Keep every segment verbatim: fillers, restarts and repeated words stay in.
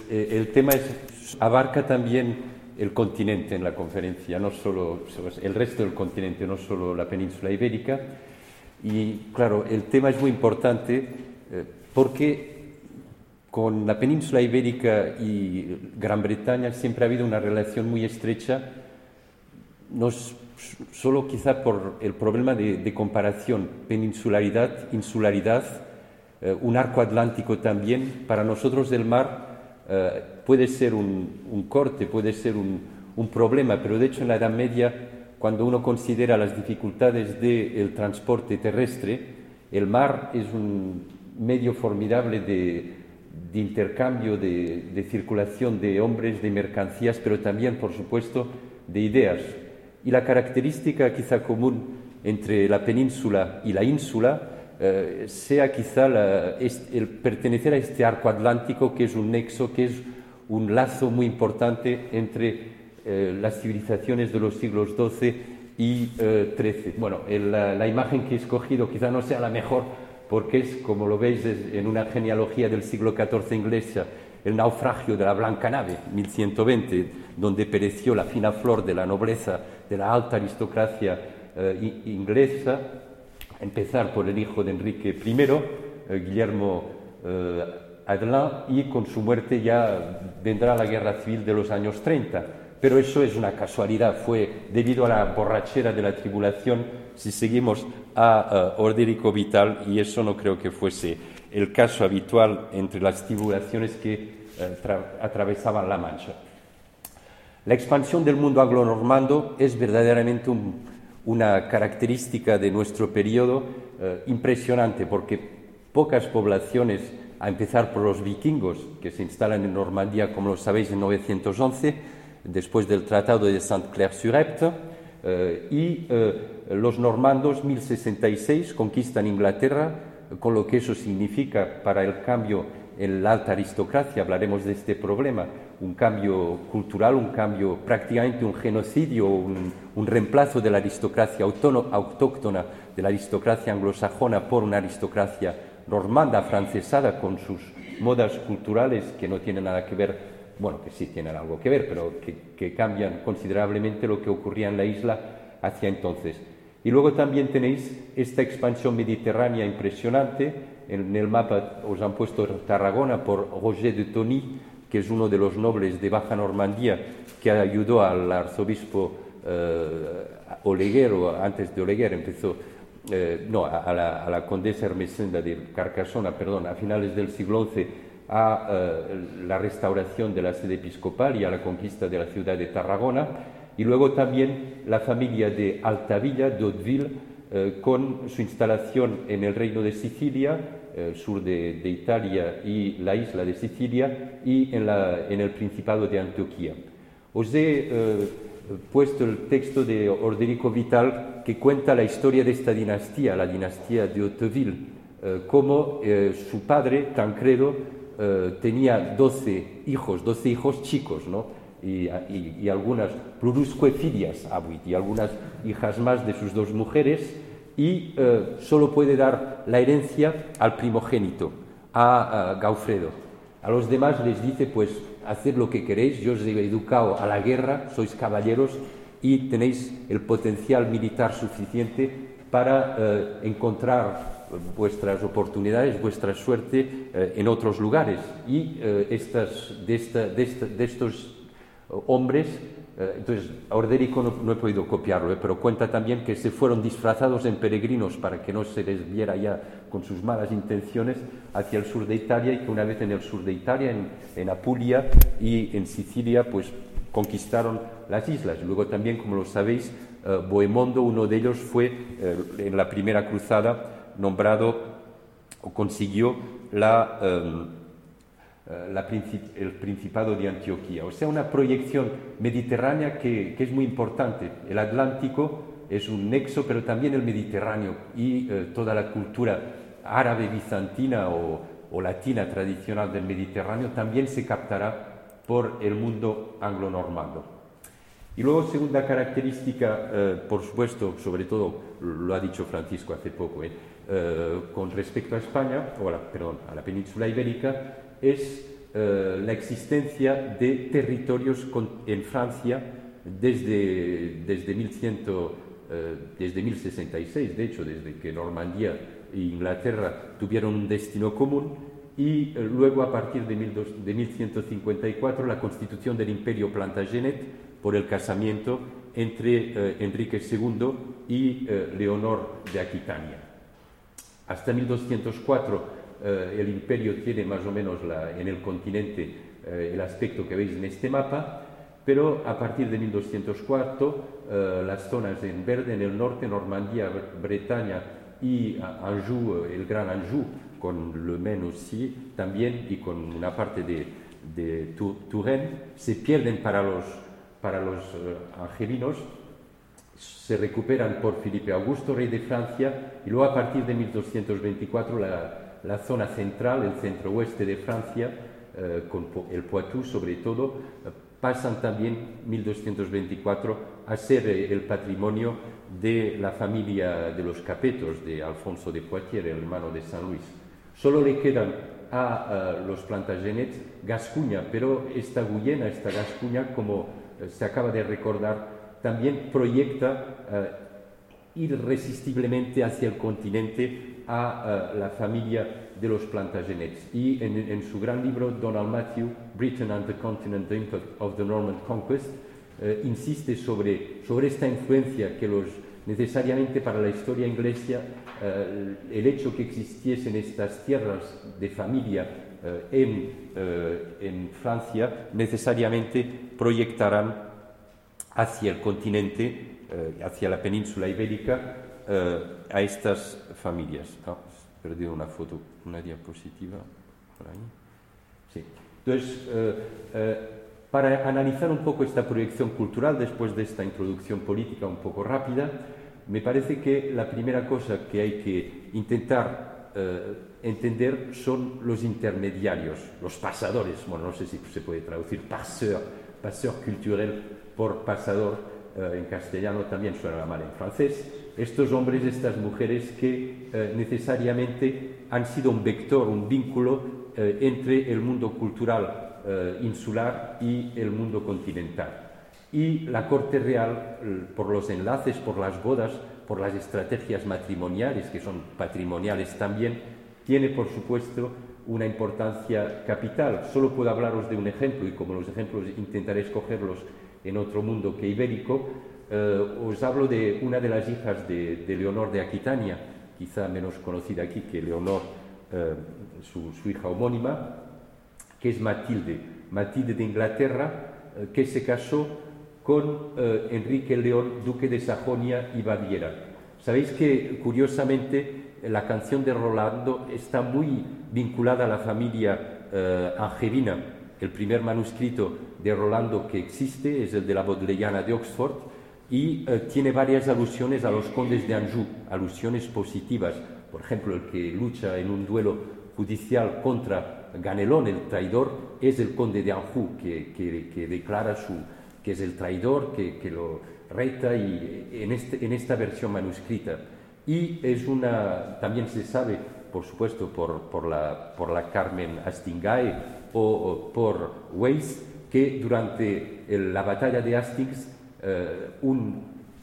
eh, el tema es, abarca también el continente en la conferencia, no solo el resto del continente, no solo la península ibérica. Y claro, el tema es muy importante eh, porque con la península ibérica y Gran Bretaña siempre ha habido una relación muy estrecha, no solo quizá por el problema de, de comparación, peninsularidad, insularidad, eh, un arco atlántico también. Para nosotros el mar eh, puede ser un, un corte, puede ser un, un problema, pero de hecho en la Edad Media, cuando uno considera las dificultades del transporte terrestre, el mar es un medio formidable de, de intercambio, de, de circulación de hombres, de mercancías, pero también, por supuesto, de ideas. Y la característica quizá común entre la península y la ínsula eh, sea quizá la, el pertenecer a este arco atlántico, que es un nexo, que es un lazo muy importante entre eh, las civilizaciones de los siglos doce y eh, trece. Bueno, el, la, la imagen que he escogido quizá no sea la mejor, porque es, como lo veis, es en una genealogía del siglo catorce inglesa, el naufragio de la Blanca Nave, mil ciento veinte, donde pereció la fina flor de la nobleza, de la alta aristocracia eh, inglesa, a empezar por el hijo de Enrique primero, eh, Guillermo eh, Adelin, y con su muerte ya vendrá la guerra civil de los años treinta. Pero eso es una casualidad, fue debido a la borrachera de la tribulación, si seguimos a uh, Orderico Vital, y eso no creo que fuese el caso habitual entre las tribulaciones que uh, atravesaban la Mancha. La expansión del mundo anglo-normando es verdaderamente un, una característica de nuestro periodo uh, impresionante, porque pocas poblaciones, a empezar por los vikingos, que se instalan en Normandía, como lo sabéis, en novecientos once, después del Tratado de Saint-Clair-sur-Epte, eh, y eh, los normandos, mil sesenta y seis, conquistan Inglaterra, con lo que eso significa para el cambio en la alta aristocracia. Hablaremos de este problema, un cambio cultural, un cambio, prácticamente un genocidio, un, un reemplazo de la aristocracia autóno, autóctona, de la aristocracia anglosajona por una aristocracia normanda, afrancesada, con sus modas culturales que no tienen nada que ver, bueno, que sí tienen algo que ver, pero que, que cambian considerablemente lo que ocurría en la isla hacia entonces. Y luego también tenéis esta expansión mediterránea impresionante. En el mapa os han puesto Tarragona por Roger de Tony, que es uno de los nobles de Baja Normandía, que ayudó al arzobispo eh, Oleguer, o antes de Oleguer, empezó, eh, no, a, a, la, a la condesa Hermesenda de Carcasona, perdón, a finales del siglo once, a uh, la restauración de la sede episcopal y a la conquista de la ciudad de Tarragona, y luego también la familia de Altavilla, de Hauteville, uh, con su instalación en el Reino de Sicilia, uh, sur de, de Italia y la isla de Sicilia, y en, la, en el Principado de Antioquía. Os he uh, puesto el texto de Orderico Vital, que cuenta la historia de esta dinastía, la dinastía de Hauteville, uh, como uh, su padre, Tancredo, Uh, tenía doce hijos, doce hijos chicos, ¿no? Y, y, y algunas plurusque filias abuit, y algunas hijas más de sus dos mujeres, y uh, solo puede dar la herencia al primogénito, a, a Gaufredo. A los demás les dice, pues, haced lo que queréis, yo os he educado a la guerra, sois caballeros y tenéis el potencial militar suficiente para uh, encontrar vuestras oportunidades, vuestra suerte eh, en otros lugares. Y eh, estas, de, esta, de, esta, de estos hombres, eh, entonces Orderico no, no he podido copiarlo, eh, pero cuenta también que se fueron disfrazados en peregrinos para que no se les viera ya con sus malas intenciones hacia el sur de Italia, y que una vez en el sur de Italia, en, en Apulia y en Sicilia, pues conquistaron las islas. Luego también, como lo sabéis, eh, Bohemondo, uno de ellos, fue eh, en la primera cruzada nombrado o consiguió la, um, la princip- el Principado de Antioquía. O sea, una proyección mediterránea que, que es muy importante. El Atlántico es un nexo, pero también el Mediterráneo y uh, toda la cultura árabe, bizantina o, o latina tradicional del Mediterráneo también se captará por el mundo anglo-normando. Y luego, segunda característica, eh, por supuesto, sobre todo, lo ha dicho Francisco hace poco, eh, eh, con respecto a España, o a la, perdón, a la península ibérica, es eh, la existencia de territorios con, en Francia desde, desde, mil cien, eh, desde mil sesenta y seis, de hecho, desde que Normandía e Inglaterra tuvieron un destino común, y eh, luego a partir de, mil dos, de mil ciento cincuenta y cuatro la constitución del Imperio Plantagenet por el casamiento entre eh, Enrique segundo y eh, Leonor de Aquitania. Hasta mil doscientos cuatro eh, el imperio tiene más o menos la, en el continente eh, el aspecto que veis en este mapa, pero a partir de mil doscientos cuatro eh, las zonas en verde en el norte, Normandía, Bretaña y Anjou, el Gran Anjou, con Le Maine aussi también, y con una parte de, de Touraine, se pierden para los, para los uh, angelinos, se recuperan por Felipe Augusto, rey de Francia, y luego a partir de mil doscientos veinticuatro la, la zona central, el centro-oeste de Francia, uh, con el Poitou sobre todo, uh, pasan también mil doscientos veinticuatro a ser el patrimonio de la familia de los Capetos, de Alfonso de Poitiers, el hermano de San Luis. Solo le quedan a uh, los Plantagenets Gascuña, pero esta Guyena, esta Gascuña, como uh, se acaba de recordar, también proyecta uh, irresistiblemente hacia el continente a uh, la familia de los Plantagenets. Y en, en su gran libro, Donald Matthew, Britain and the Continent, the Impact of the Norman Conquest, uh, insiste sobre, sobre esta influencia que los necesariamente para la historia inglesa uh, el hecho que existiesen estas tierras de familia uh, en, uh, en Francia necesariamente proyectarán hacia el continente, uh, hacia la península ibérica, uh, a estas familias. Oh, he perdido una foto, una diapositiva por ahí. Sí. Entonces, uh, uh, para analizar un poco esta proyección cultural, después de esta introducción política un poco rápida, me parece que la primera cosa que hay que intentar eh, entender son los intermediarios, los pasadores. Bueno, no sé si se puede traducir passeur, passeur culturel por pasador, eh, en castellano también suena mal en francés. Estos hombres, estas mujeres que eh, necesariamente han sido un vector, un vínculo eh, entre el mundo cultural eh, insular y el mundo continental. Y la corte real, por los enlaces, por las bodas, por las estrategias matrimoniales, que son patrimoniales también, tiene, por supuesto, una importancia capital. Solo puedo hablaros de un ejemplo, y como los ejemplos intentaré escogerlos en otro mundo que ibérico, eh, os hablo de una de las hijas de, de Leonor de Aquitania, quizá menos conocida aquí que Leonor, eh, su, su hija homónima, que es Matilde, Matilde de Inglaterra, eh, que se casó con eh, Enrique el León, duque de Sajonia y Baviera. Sabéis que, curiosamente, la canción de Rolando está muy vinculada a la familia eh, angelina. El primer manuscrito de Rolando que existe es el de la Bodleiana de Oxford y eh, tiene varias alusiones a los condes de Anjou, alusiones positivas. Por ejemplo, el que lucha en un duelo judicial contra Ganelón, el traidor, es el conde de Anjou, que, que, que declara su... que es el traidor, que, que lo reta y en, este, en esta versión manuscrita. Y es una, también se sabe, por supuesto, por, por, la, por la Carmen Astingae o, o por Weiss, que durante el, la batalla de Hastings, eh, un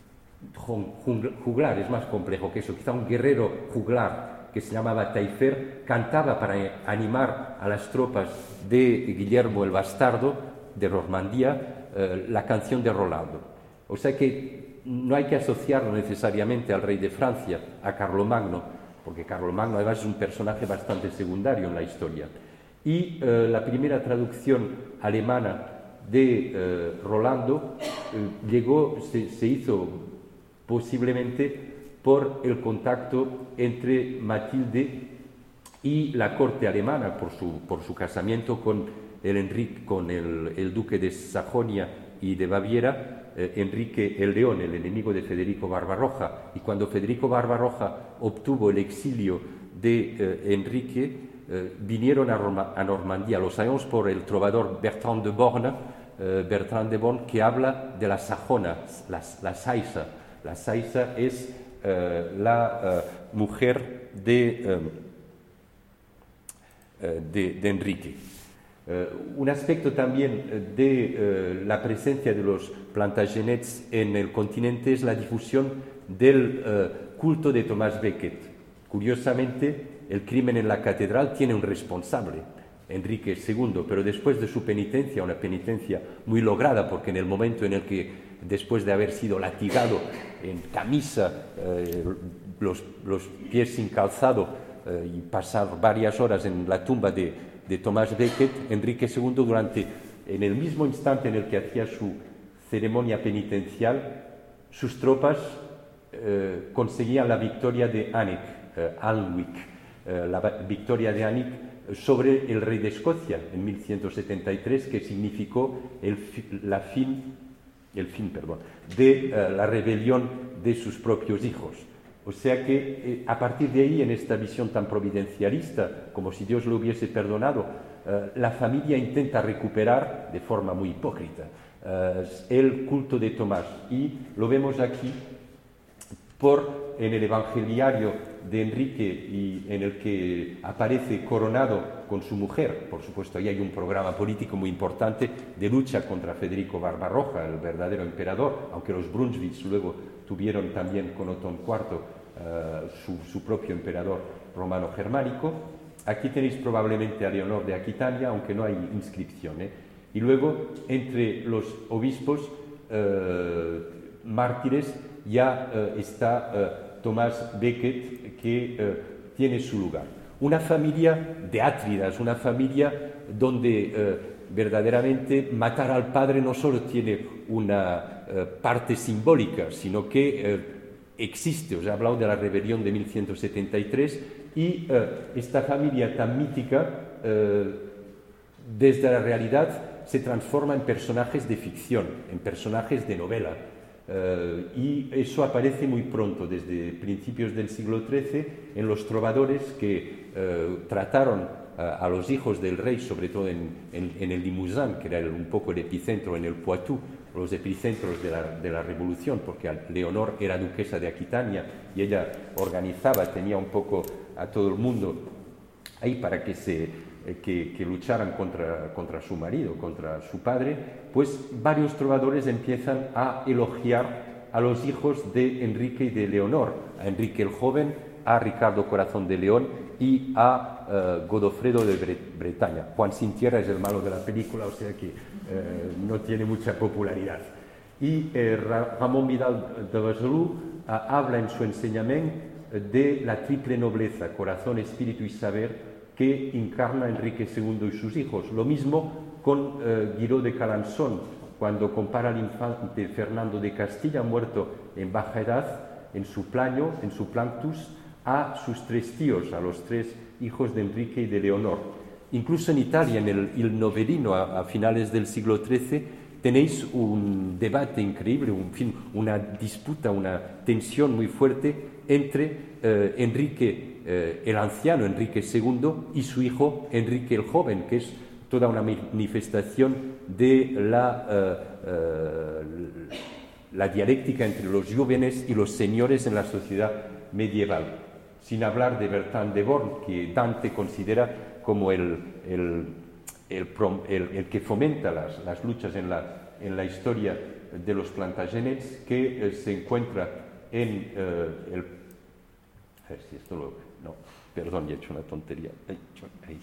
juglar, es más complejo que eso, quizá un guerrero juglar que se llamaba Taillefer, cantaba para animar a las tropas de Guillermo el Bastardo, de Normandía, eh, la canción de Rolando. O sea que no hay que asociarlo necesariamente al rey de Francia, a Carlomagno, porque Carlomagno además es un personaje bastante secundario en la historia. Y eh, la primera traducción alemana de eh, Rolando eh, llegó, se, se hizo posiblemente por el contacto entre Matilde y la corte alemana, por su, por su casamiento con el Enrique, con el, el duque de Sajonia y de Baviera, eh, Enrique el León, el enemigo de Federico Barbarroja. Y cuando Federico Barbarroja obtuvo el exilio de eh, Enrique, eh, vinieron a, Roma, a Normandía. Lo sabemos por el trovador Bertrand de Born, eh, Bertrand de Born, que habla de la sajona, la, la saisa. La saisa es eh, la uh, mujer de, um, uh, de, de Enrique. Eh, un aspecto también de eh, la presencia de los Plantagenets en el continente es la difusión del eh, culto de Thomas Becket. Curiosamente, el crimen en la catedral tiene un responsable, Enrique segundo, pero después de su penitencia, una penitencia muy lograda, porque en el momento en el que, después de haber sido latigado en camisa, eh, los, los pies sin calzado eh, y pasar varias horas en la tumba de de Thomas Becket, Enrique segundo, durante, en el mismo instante en el que hacía su ceremonia penitencial, sus tropas eh, conseguían la victoria de Alnwick, eh, Alnwick eh, la victoria de Alnwick sobre el rey de Escocia en mil ciento setenta y tres, que significó el, la fin, el fin perdón, de eh, la rebelión de sus propios hijos. O sea que eh, a partir de ahí, en esta visión tan providencialista, como si Dios lo hubiese perdonado, eh, la familia intenta recuperar, de forma muy hipócrita, eh, el culto de Tomás. Y lo vemos aquí por, en el Evangeliario de Enrique, y en el que aparece coronado con su mujer. Por supuesto, ahí hay un programa político muy importante de lucha contra Federico Barbarroja, el verdadero emperador, aunque los Brunswick luego tuvieron también con Otón cuarto uh, su, su propio emperador romano-germánico. Aquí tenéis probablemente a Leonor de Aquitania, aunque no hay inscripción, ¿eh? Y luego, entre los obispos uh, mártires, ya uh, está uh, Thomas Becket, que uh, tiene su lugar. Una familia de Átridas, una familia donde uh, verdaderamente matar al padre no solo tiene una eh, parte simbólica, sino que eh, existe. Os he hablado de la rebelión de mil ciento setenta y tres y eh, esta familia tan mítica, eh, desde la realidad, se transforma en personajes de ficción, en personajes de novela. Eh, y eso aparece muy pronto, desde principios del siglo trece, en los trovadores que eh, trataron a los hijos del rey, sobre todo en, en, en el Limousin, que era el, un poco el epicentro, en el Poitou, los epicentros de la, de la revolución, porque Leonor era duquesa de Aquitania y ella organizaba, tenía un poco a todo el mundo ahí para que, se, eh, que, que lucharan contra, contra su marido, contra su padre. Pues varios trovadores empiezan a elogiar a los hijos de Enrique y de Leonor, a Enrique el joven, a Ricardo Corazón de León y a uh, Godofredo de Bre Bretaña. Juan Sin Tierra es el malo de la película, o sea que uh, no tiene mucha popularidad. Y eh, Ramón Vidal de Besalú uh, habla en su enseñamiento de la triple nobleza, corazón, espíritu y saber, que encarna Enrique segundo y sus hijos. Lo mismo con uh, Guiraud de Calançon, cuando compara al infante Fernando de Castilla, muerto en baja edad, en su plaño, en su planctus, a sus tres tíos, a los tres hijos de Enrique y de Leonor. Incluso en Italia, en el Il Novelino, a, a finales del siglo trece, tenéis un debate increíble, un, fin, una disputa, una tensión muy fuerte entre eh, Enrique eh, el anciano, Enrique segundo, y su hijo Enrique el joven, que es toda una manifestación de la, eh, eh, la dialéctica entre los jóvenes y los señores en la sociedad medieval. Sin hablar de Bertrand de Born, que Dante considera como el, el, el, el, el que fomenta las, las luchas en la, en la historia de los Plantagenets, que eh, se encuentra en eh, el... A ver si esto lo... No, perdón, ya he hecho una tontería. Ahí.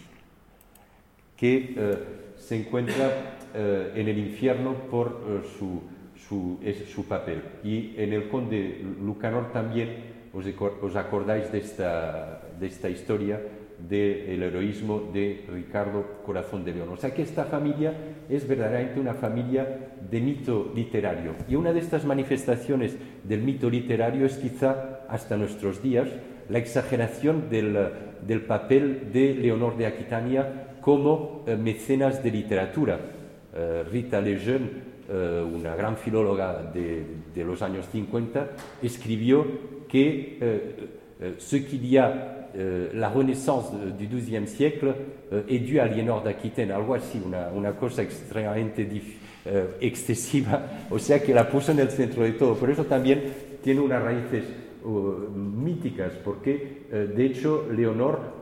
Que eh, se encuentra eh, en el infierno por eh, su, su, es, su papel. Y en el Conde Lucanor también os, os acordáis de esta, de esta historia del heroísmo de Ricardo Corazón de León. O sea que esta familia es verdaderamente una familia de mito literario. Y una de estas manifestaciones del mito literario es quizá hasta nuestros días la exageración del, del papel de Leonor de Aquitania como eh, mecenas de literatura. Eh, Rita Lejeune, eh, una gran filóloga de, de los años cincuenta, escribió que eh, eh, ce qu'il y a Euh, la renaissance du douzième siècle euh, est due à Leonor d'Aquitaine, algo así, una, una cosa extremadamente uh, excesiva, o sea que la puso en el centro de todo. Por eso también tiene unas raíces uh, míticas, porque uh, de hecho Leonor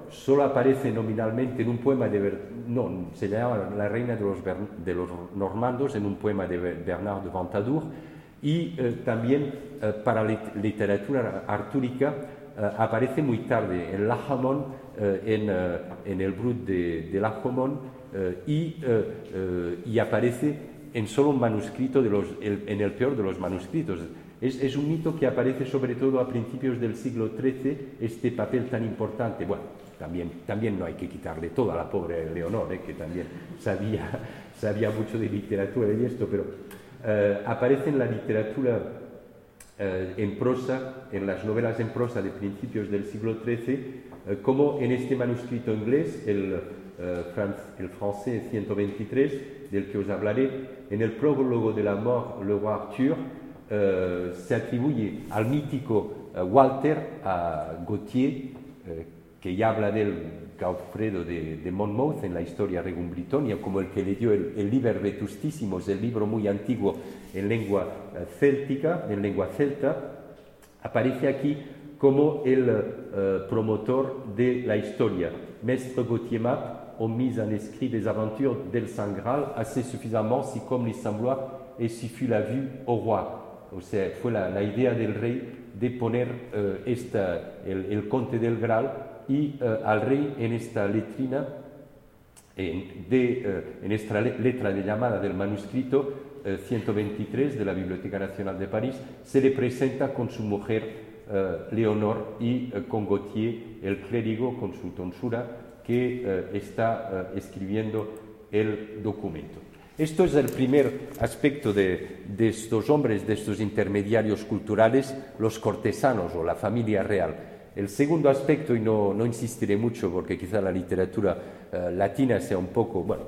solo aparece nominalmente en un poema de... Ver, no, se llama La reina de los, de los normandos, en un poema de Bernard de Ventadour, y eh, también eh, para la literatura artúrica eh, aparece muy tarde en Lahamon, eh, en, eh, en el Brut de, de Lahamon, eh, y, eh, eh, y aparece en solo un manuscrito, de los, el, en el peor de los manuscritos. Es, es un mito que aparece sobre todo a principios del siglo trece, este papel tan importante. Bueno, también, también no hay que quitarle todo a la pobre Leonor, eh, que también sabía, sabía mucho de literatura y esto, pero eh, aparece en la literatura eh, en prosa, en las novelas en prosa de principios del siglo trece, eh, como en este manuscrito inglés, el, eh, el francés ciento veintitrés, del que os hablaré, en el prólogo de la mort, le roi Arthur, Uh, se atribuye al mítico uh, Walter, a Gautier, uh, que ya habla del Gaufredo de, de Monmouth en la historia Regum Britannia, como el que le dio el, el Liber Vetustissimus, el libro muy antiguo en lengua uh, céltica, en lengua celta. Aparece aquí como el uh, promotor de la historia. Maître Gautier m'a omis en écrit des aventures del Saint Graal assez suffisamment si comme les semblois et si fut la vue au roi. O sea, fue la, la idea del rey de poner uh, esta, el, el conte del Graal y uh, al rey en esta letrina, en, de, uh, en esta letra de llamada del manuscrito uh, ciento veintitrés de la Biblioteca Nacional de París, se le presenta con su mujer uh, Leonor y uh, con Gautier, el clérigo, con su tonsura, que uh, está uh, escribiendo el documento. Esto es el primer aspecto de, de estos hombres, de estos intermediarios culturales, los cortesanos o la familia real. El segundo aspecto, y no, no insistiré mucho porque quizá la literatura uh, latina sea un poco, bueno,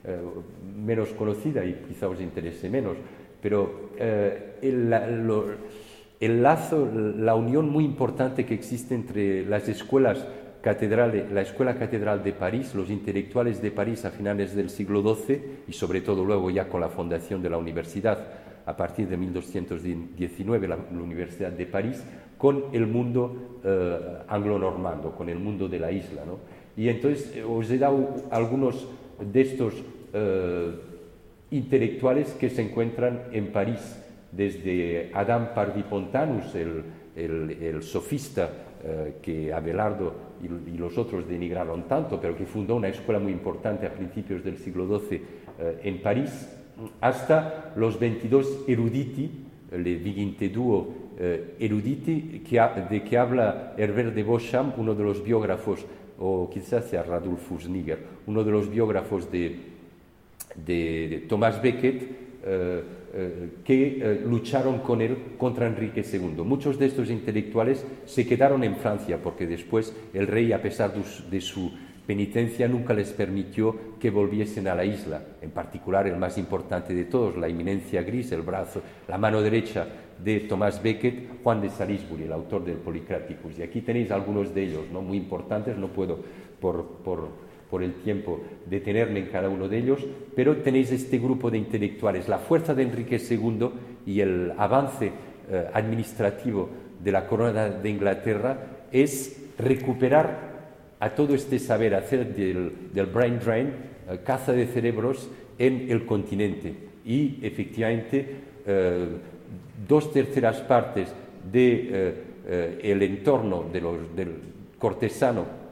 uh, menos conocida y quizá os interese menos, pero uh, el, la, lo, el lazo, la unión muy importante que existe entre las escuelas Catedral, la Escuela Catedral de París, los intelectuales de París a finales del siglo doce y sobre todo luego ya con la fundación de la universidad a partir de mil doscientos diecinueve, la, la Universidad de París, con el mundo eh, anglo-normando, con el mundo de la isla, ¿no? Y entonces eh, os he dado algunos de estos eh, intelectuales que se encuentran en París, desde Adam Pardipontanus, el, el, el sofista eh, que Abelardo y, y los otros denigraron tanto, pero que fundó una escuela muy importante a principios del siglo doce eh, en París, hasta los veintidós eruditi, le viginte duo eh, eruditi, que ha, de que habla Herbert de Beauchamp, uno de los biógrafos, o quizás sea Radulfus Niger, uno de los biógrafos de, de, de Thomas Becket, eh, eh, que eh, lucharon con él contra Enrique segundo. Muchos de estos intelectuales se quedaron en Francia porque después el rey, a pesar de su, de su penitencia, nunca les permitió que volviesen a la isla. En particular, el más importante de todos, la eminencia gris, el brazo, la mano derecha de Thomas Becket, Juan de Salisbury, el autor del Polycraticus. Y aquí tenéis algunos de ellos, ¿no?, muy importantes. No puedo, por, por por el tiempo, detenerme en cada uno de ellos, pero tenéis este grupo de intelectuales. La fuerza de Enrique segundo y el avance eh, administrativo de la corona de Inglaterra es recuperar a todo este saber hacer del, del brain drain, eh, caza de cerebros en el continente. Y efectivamente, eh, dos terceras partes del de, eh, eh, entorno de los, del cortesano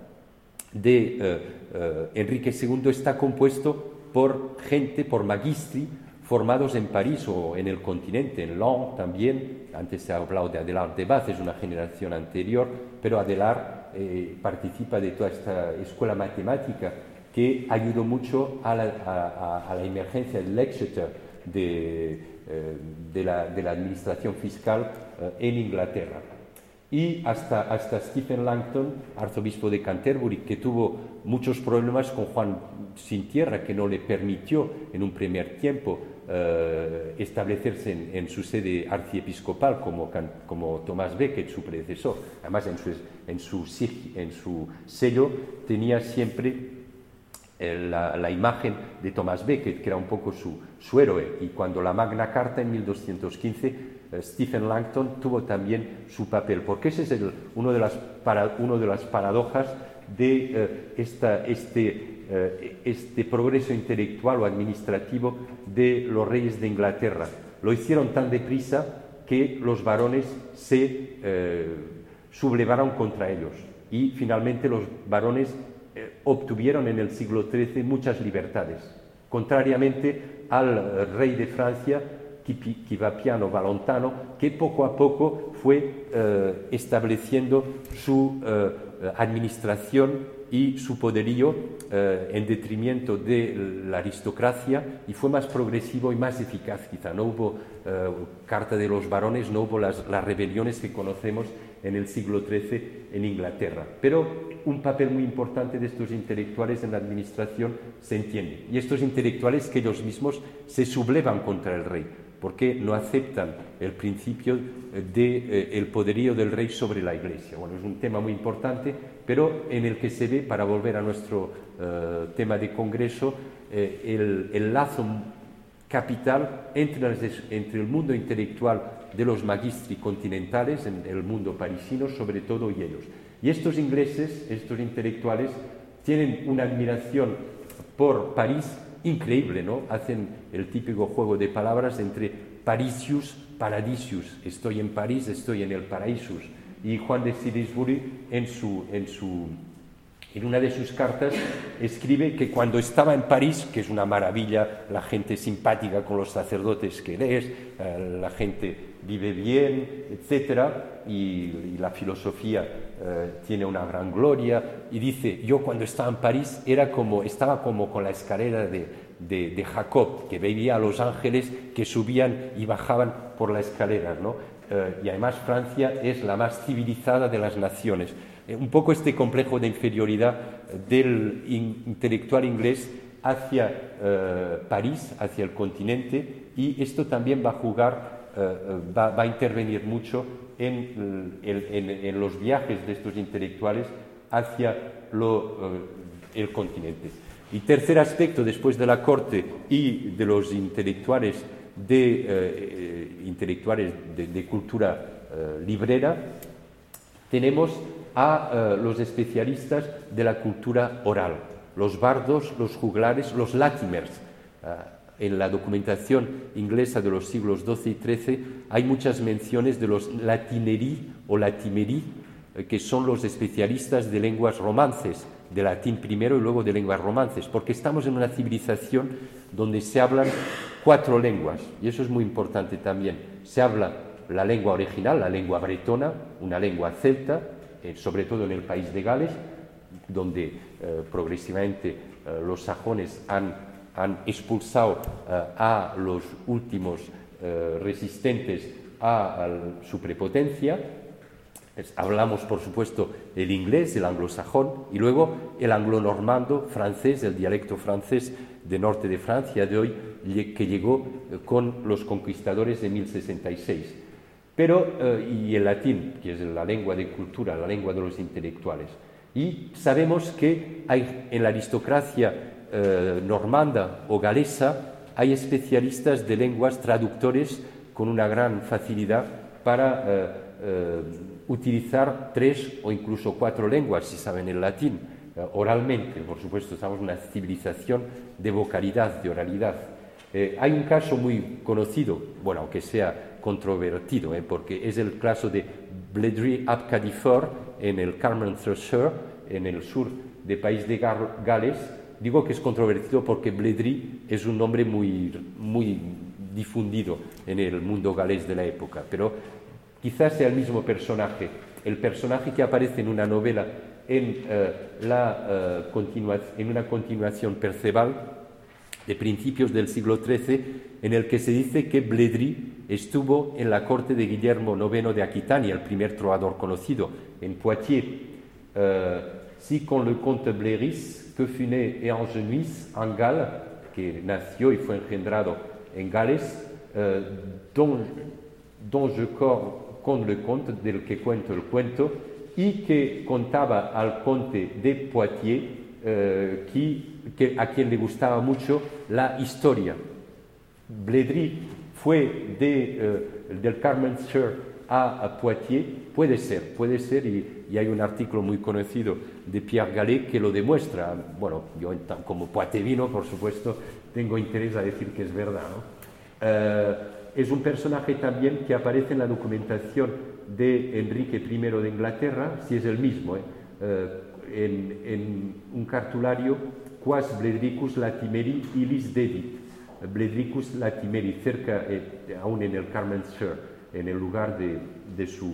de eh, eh, Enrique segundo está compuesto por gente, por magistri, formados en París o en el continente, en Laon también. Antes se ha hablado de Adélard de Bath, es una generación anterior, pero Adélard eh, participa de toda esta escuela matemática que ayudó mucho a la, a, a la emergencia del Exeter de, eh, de, la, de la administración fiscal eh, en Inglaterra. Y hasta, hasta Stephen Langton, arzobispo de Canterbury, que tuvo muchos problemas con Juan sin tierra, que no le permitió en un primer tiempo eh, establecerse en, en su sede arciepiscopal como, como Thomas Becket, su predecesor. Además, en su, en su, en su sello tenía siempre la, la imagen de Thomas Becket, que era un poco su, su héroe. Y cuando la Magna Carta en mil doscientos quince, Stephen Langton tuvo también su papel, porque ese es el, uno, de las para, uno de las paradojas de eh, esta, este, eh, este progreso intelectual o administrativo de los reyes de Inglaterra. Lo hicieron tan deprisa que los varones se eh, sublevaron contra ellos y finalmente los varones eh, obtuvieron en el siglo trece muchas libertades, contrariamente al rey de Francia, Chivapiano Valontano, que poco a poco fue eh, estableciendo su eh, administración y su poderío eh, en detrimento de la aristocracia, y fue más progresivo y más eficaz quizá. No hubo eh, Carta de los Varones, no hubo las, las rebeliones que conocemos en el siglo trece en Inglaterra. Pero un papel muy importante de estos intelectuales en la administración se entiende. Y estos intelectuales que ellos mismos se sublevan contra el rey, porque no aceptan el principio del de, eh, poderío del rey sobre la Iglesia. Bueno, es un tema muy importante, pero en el que se ve, para volver a nuestro eh, tema de congreso, eh, el, el lazo capital entre, las, entre el mundo intelectual de los magistri continentales, en el mundo parisino sobre todo, y ellos. Y estos ingleses, estos intelectuales, tienen una admiración por París increíble, ¿no? Hacen el típico juego de palabras entre Parisius, Paradisius. Estoy en París, estoy en el Paraisus. Y Juan de Salisbury, en, su, en, su, en una de sus cartas, escribe que cuando estaba en París, que es una maravilla, la gente simpática con los sacerdotes que lees, eh, la gente vive bien, etcétera, y, y la filosofía eh, tiene una gran gloria, y dice, yo cuando estaba en París era como, estaba como con la escalera de, de, de Jacob, que veía a los ángeles que subían y bajaban por la escalera, ¿no? Eh, y además Francia es la más civilizada de las naciones. Eh, un poco este complejo de inferioridad del in, intelectual inglés hacia eh, París, hacia el continente, y esto también va a jugar Uh, va, va a intervenir mucho en, el, en, en los viajes de estos intelectuales hacia lo, uh, el continente. Y tercer aspecto, después de la corte y de los intelectuales de, uh, intelectuales de, de cultura uh, librera, tenemos a uh, los especialistas de la cultura oral, los bardos, los juglares, los latimers. Uh, En la documentación inglesa de los siglos doce y trece hay muchas menciones de los latinerí o latimerí, que son los especialistas de lenguas romances, de latín primero y luego de lenguas romances, porque estamos en una civilización donde se hablan cuatro lenguas, y eso es muy importante también. Se habla la lengua original, la lengua bretona, una lengua celta, eh, sobre todo en el país de Gales, donde eh, progresivamente eh, los sajones han han expulsado uh, a los últimos uh, resistentes a, a su prepotencia. Es, hablamos, por supuesto, el inglés, el anglosajón, y luego el anglo-normando francés, el dialecto francés de norte de Francia de hoy, que llegó uh, con los conquistadores de mil sesenta y seis. Pero, uh, y el latín, que es la lengua de cultura, la lengua de los intelectuales. Y sabemos que hay en la aristocracia Eh, normanda o galesa, hay especialistas de lenguas, traductores con una gran facilidad para eh, eh, utilizar tres o incluso cuatro lenguas, si saben el latín, eh, oralmente. Por supuesto, estamos en una civilización de vocalidad, de oralidad. Eh, hay un caso muy conocido, bueno, aunque sea controvertido, eh, porque es el caso de Bledry ap Cadifort en el Carmarthenshire, en el sur del país de Gales. Digo que es controvertido porque Bledry es un nombre muy, muy difundido en el mundo galés de la época, pero quizás sea el mismo personaje, el personaje que aparece en una novela en, uh, la, uh, continua, en una continuación Perceval de principios del siglo trece, en el que se dice que Bledry estuvo en la corte de Guillermo noveno de Aquitania, el primer trovador conocido, en Poitiers. Uh, si con le comte Bléris, que fut né et engenouis en Galles, que nació y fue engendrado en Gales, eh, dont, dont je conte le conte, del que cuento el cuento, y que contaba al conde de Poitiers, eh, que, que, a quien le gustaba mucho la historia. Bledry fue de, eh, del Carmarthenshire a, a Poitiers, puede ser, puede ser, y, y hay un artículo muy conocido de Pierre Gallet que lo demuestra. Bueno, yo como poitevino, por supuesto, tengo interés a decir que es verdad, ¿no? Eh, es un personaje también que aparece en la documentación de Enrique primero de Inglaterra, si es el mismo, ¿eh? Eh, en, en un cartulario, Quas Bledricus Latimeri illis dedit, Bledricus Latimeri, cerca, eh, aún en el Carmenshire, en el lugar de, de, su,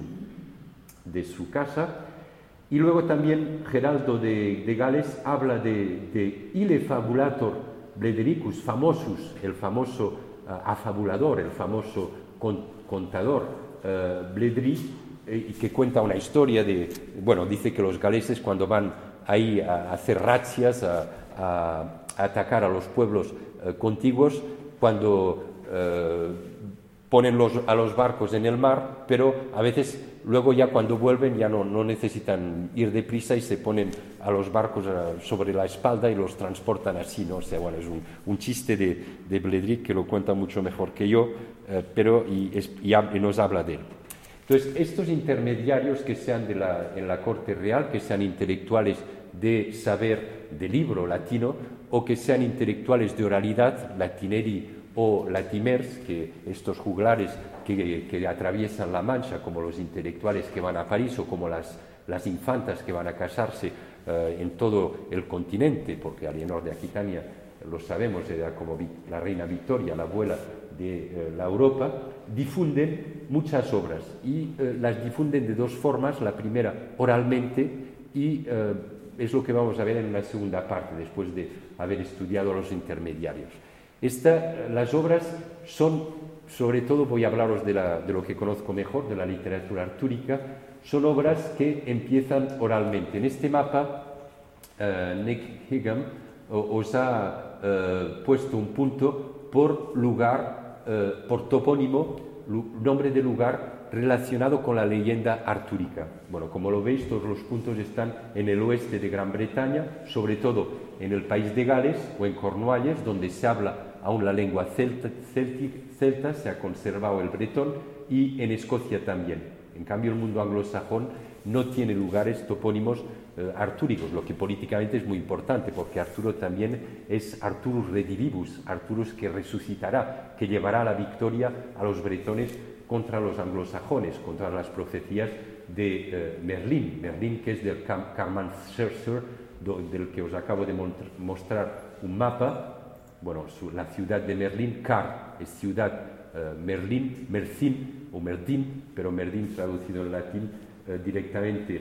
de su casa. Y luego también Geraldo de, de Gales habla de, de Ile Fabulator Bledricus Famosus, el famoso uh, afabulador, el famoso con, contador uh, Bledri, eh, y que cuenta una historia de, bueno, dice que los galeses cuando van ahí a hacer razzias, a, a, a atacar a los pueblos uh, contiguos, cuando uh, ponen los, a los barcos en el mar, pero a veces luego ya cuando vuelven ya no, no necesitan ir deprisa y se ponen a los barcos uh, sobre la espalda y los transportan así, ¿no? O sea, bueno, es un, un chiste de, de Bledrick que lo cuenta mucho mejor que yo, uh, pero y, es, y, y nos habla de él. Entonces, estos intermediarios que sean de la, en la corte real, que sean intelectuales de saber de libro latino o que sean intelectuales de oralidad, latineri o latimers, que estos juglares que, que atraviesan la Mancha, como los intelectuales que van a París o como las, las infantas que van a casarse eh, en todo el continente, porque Alienor de Aquitania, lo sabemos, era como la reina Victoria, la abuela de eh, la Europa, difunden muchas obras y eh, las difunden de dos formas, la primera oralmente y eh, es lo que vamos a ver en la segunda parte, después de haber estudiado los intermediarios. Esta, las obras son, sobre todo voy a hablaros de, la, de lo que conozco mejor, de la literatura artúrica, son obras que empiezan oralmente. En este mapa, uh, Nick Higham os ha uh, puesto un punto por lugar, uh, por topónimo, nombre de lugar relacionado con la leyenda artúrica. Bueno, como lo veis, todos los puntos están en el oeste de Gran Bretaña, sobre todo en el país de Gales o en Cornualles, donde se habla aún la lengua celta, celtic, celta, se ha conservado el bretón, y en Escocia también. En cambio, el mundo anglosajón no tiene lugares topónimos eh, artúricos, lo que políticamente es muy importante, porque Arturo también es Arturus redivivus, Arturus que resucitará, que llevará la victoria a los bretones contra los anglosajones, contra las profecías de eh, Merlín, Merlín que es del Carmarthenshire, del que os acabo de mostrar un mapa. Bueno, su, la ciudad de Merlín, Car, es ciudad eh, Merlín, Mercín o Merdín, pero Merdín traducido en latín eh, directamente, eh,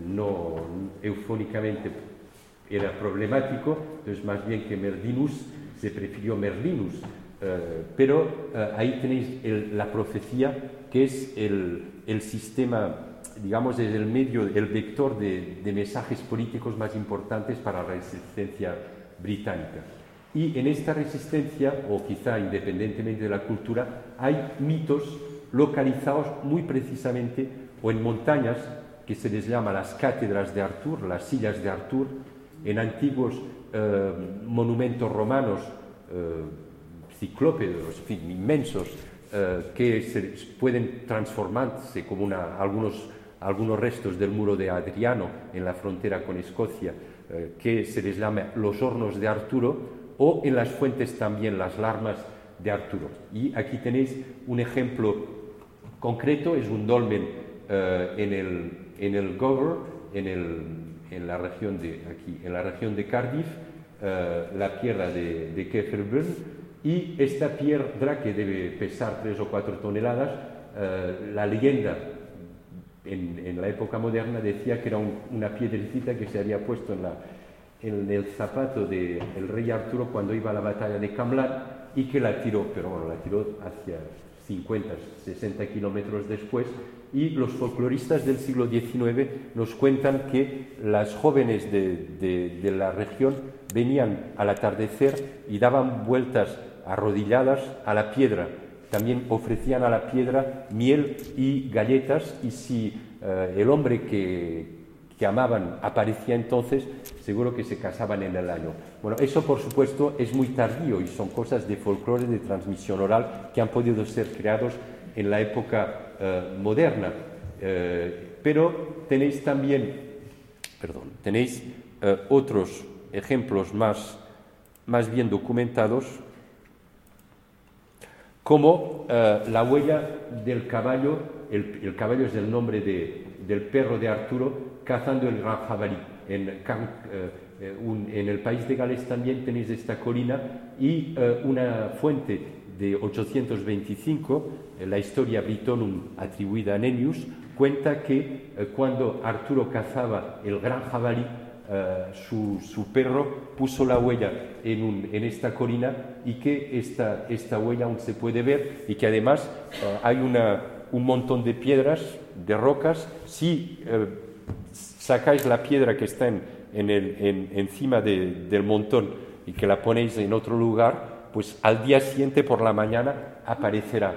no eufónicamente era problemático, entonces más bien que Merdinus se prefirió Merlinus, eh, pero eh, ahí tenéis el, la profecía, que es el, el sistema, digamos, es el medio, el vector de, de mensajes políticos más importantes para la resistencia británica. Y en esta resistencia, o quizá independientemente de la cultura, hay mitos localizados muy precisamente o en montañas, que se les llama las cátedras de Artur, las sillas de Artur, en antiguos eh, monumentos romanos eh, ciclópedos, en fin, inmensos, eh, que se pueden transformarse como una, algunos, algunos restos del muro de Adriano en la frontera con Escocia, eh, que se les llama los hornos de Arturo, o en las fuentes también las larmas de Arturo. Y aquí tenéis un ejemplo concreto, es un dolmen uh, en el, en el Gower, en, el, en, la región de, aquí, en la región de Cardiff, uh, la piedra de, de Keferburn, y esta piedra que debe pesar tres o cuatro toneladas, uh, la leyenda en, en la época moderna decía que era un, una piedrecita que se había puesto en la en el zapato del rey Arturo cuando iba a la batalla de Camlan y que la tiró, pero bueno, la tiró hacia cincuenta, sesenta kilómetros después, y los folcloristas del siglo diecinueve nos cuentan que las jóvenes de, de, de la región venían al atardecer y daban vueltas arrodilladas a la piedra. También ofrecían a la piedra miel y galletas, y si eh, el hombre que que amaban aparecía entonces, seguro que se casaban en el año. Bueno, eso por supuesto es muy tardío y son cosas de folclore, de transmisión oral, que han podido ser creados en la época eh, moderna. Eh, pero tenéis también, perdón, tenéis eh, otros ejemplos más, más bien documentados, como eh, la huella del caballo, el, el caballo es el nombre de, del perro de Arturo, cazando el gran jabalí. En, eh, un, en el país de Gales también tenéis esta colina y eh, una fuente de ochocientos veinticinco, eh, la historia Britonum atribuida a Nennius, cuenta que eh, cuando Arturo cazaba el gran jabalí, Uh, su, su perro puso la huella en, un, en esta colina y que esta, esta huella aún se puede ver y que además uh, hay una, un montón de piedras, de rocas. Si uh, sacáis la piedra que está en, en el, en, encima de, del montón y que la ponéis en otro lugar, pues al día siguiente por la mañana aparecerá.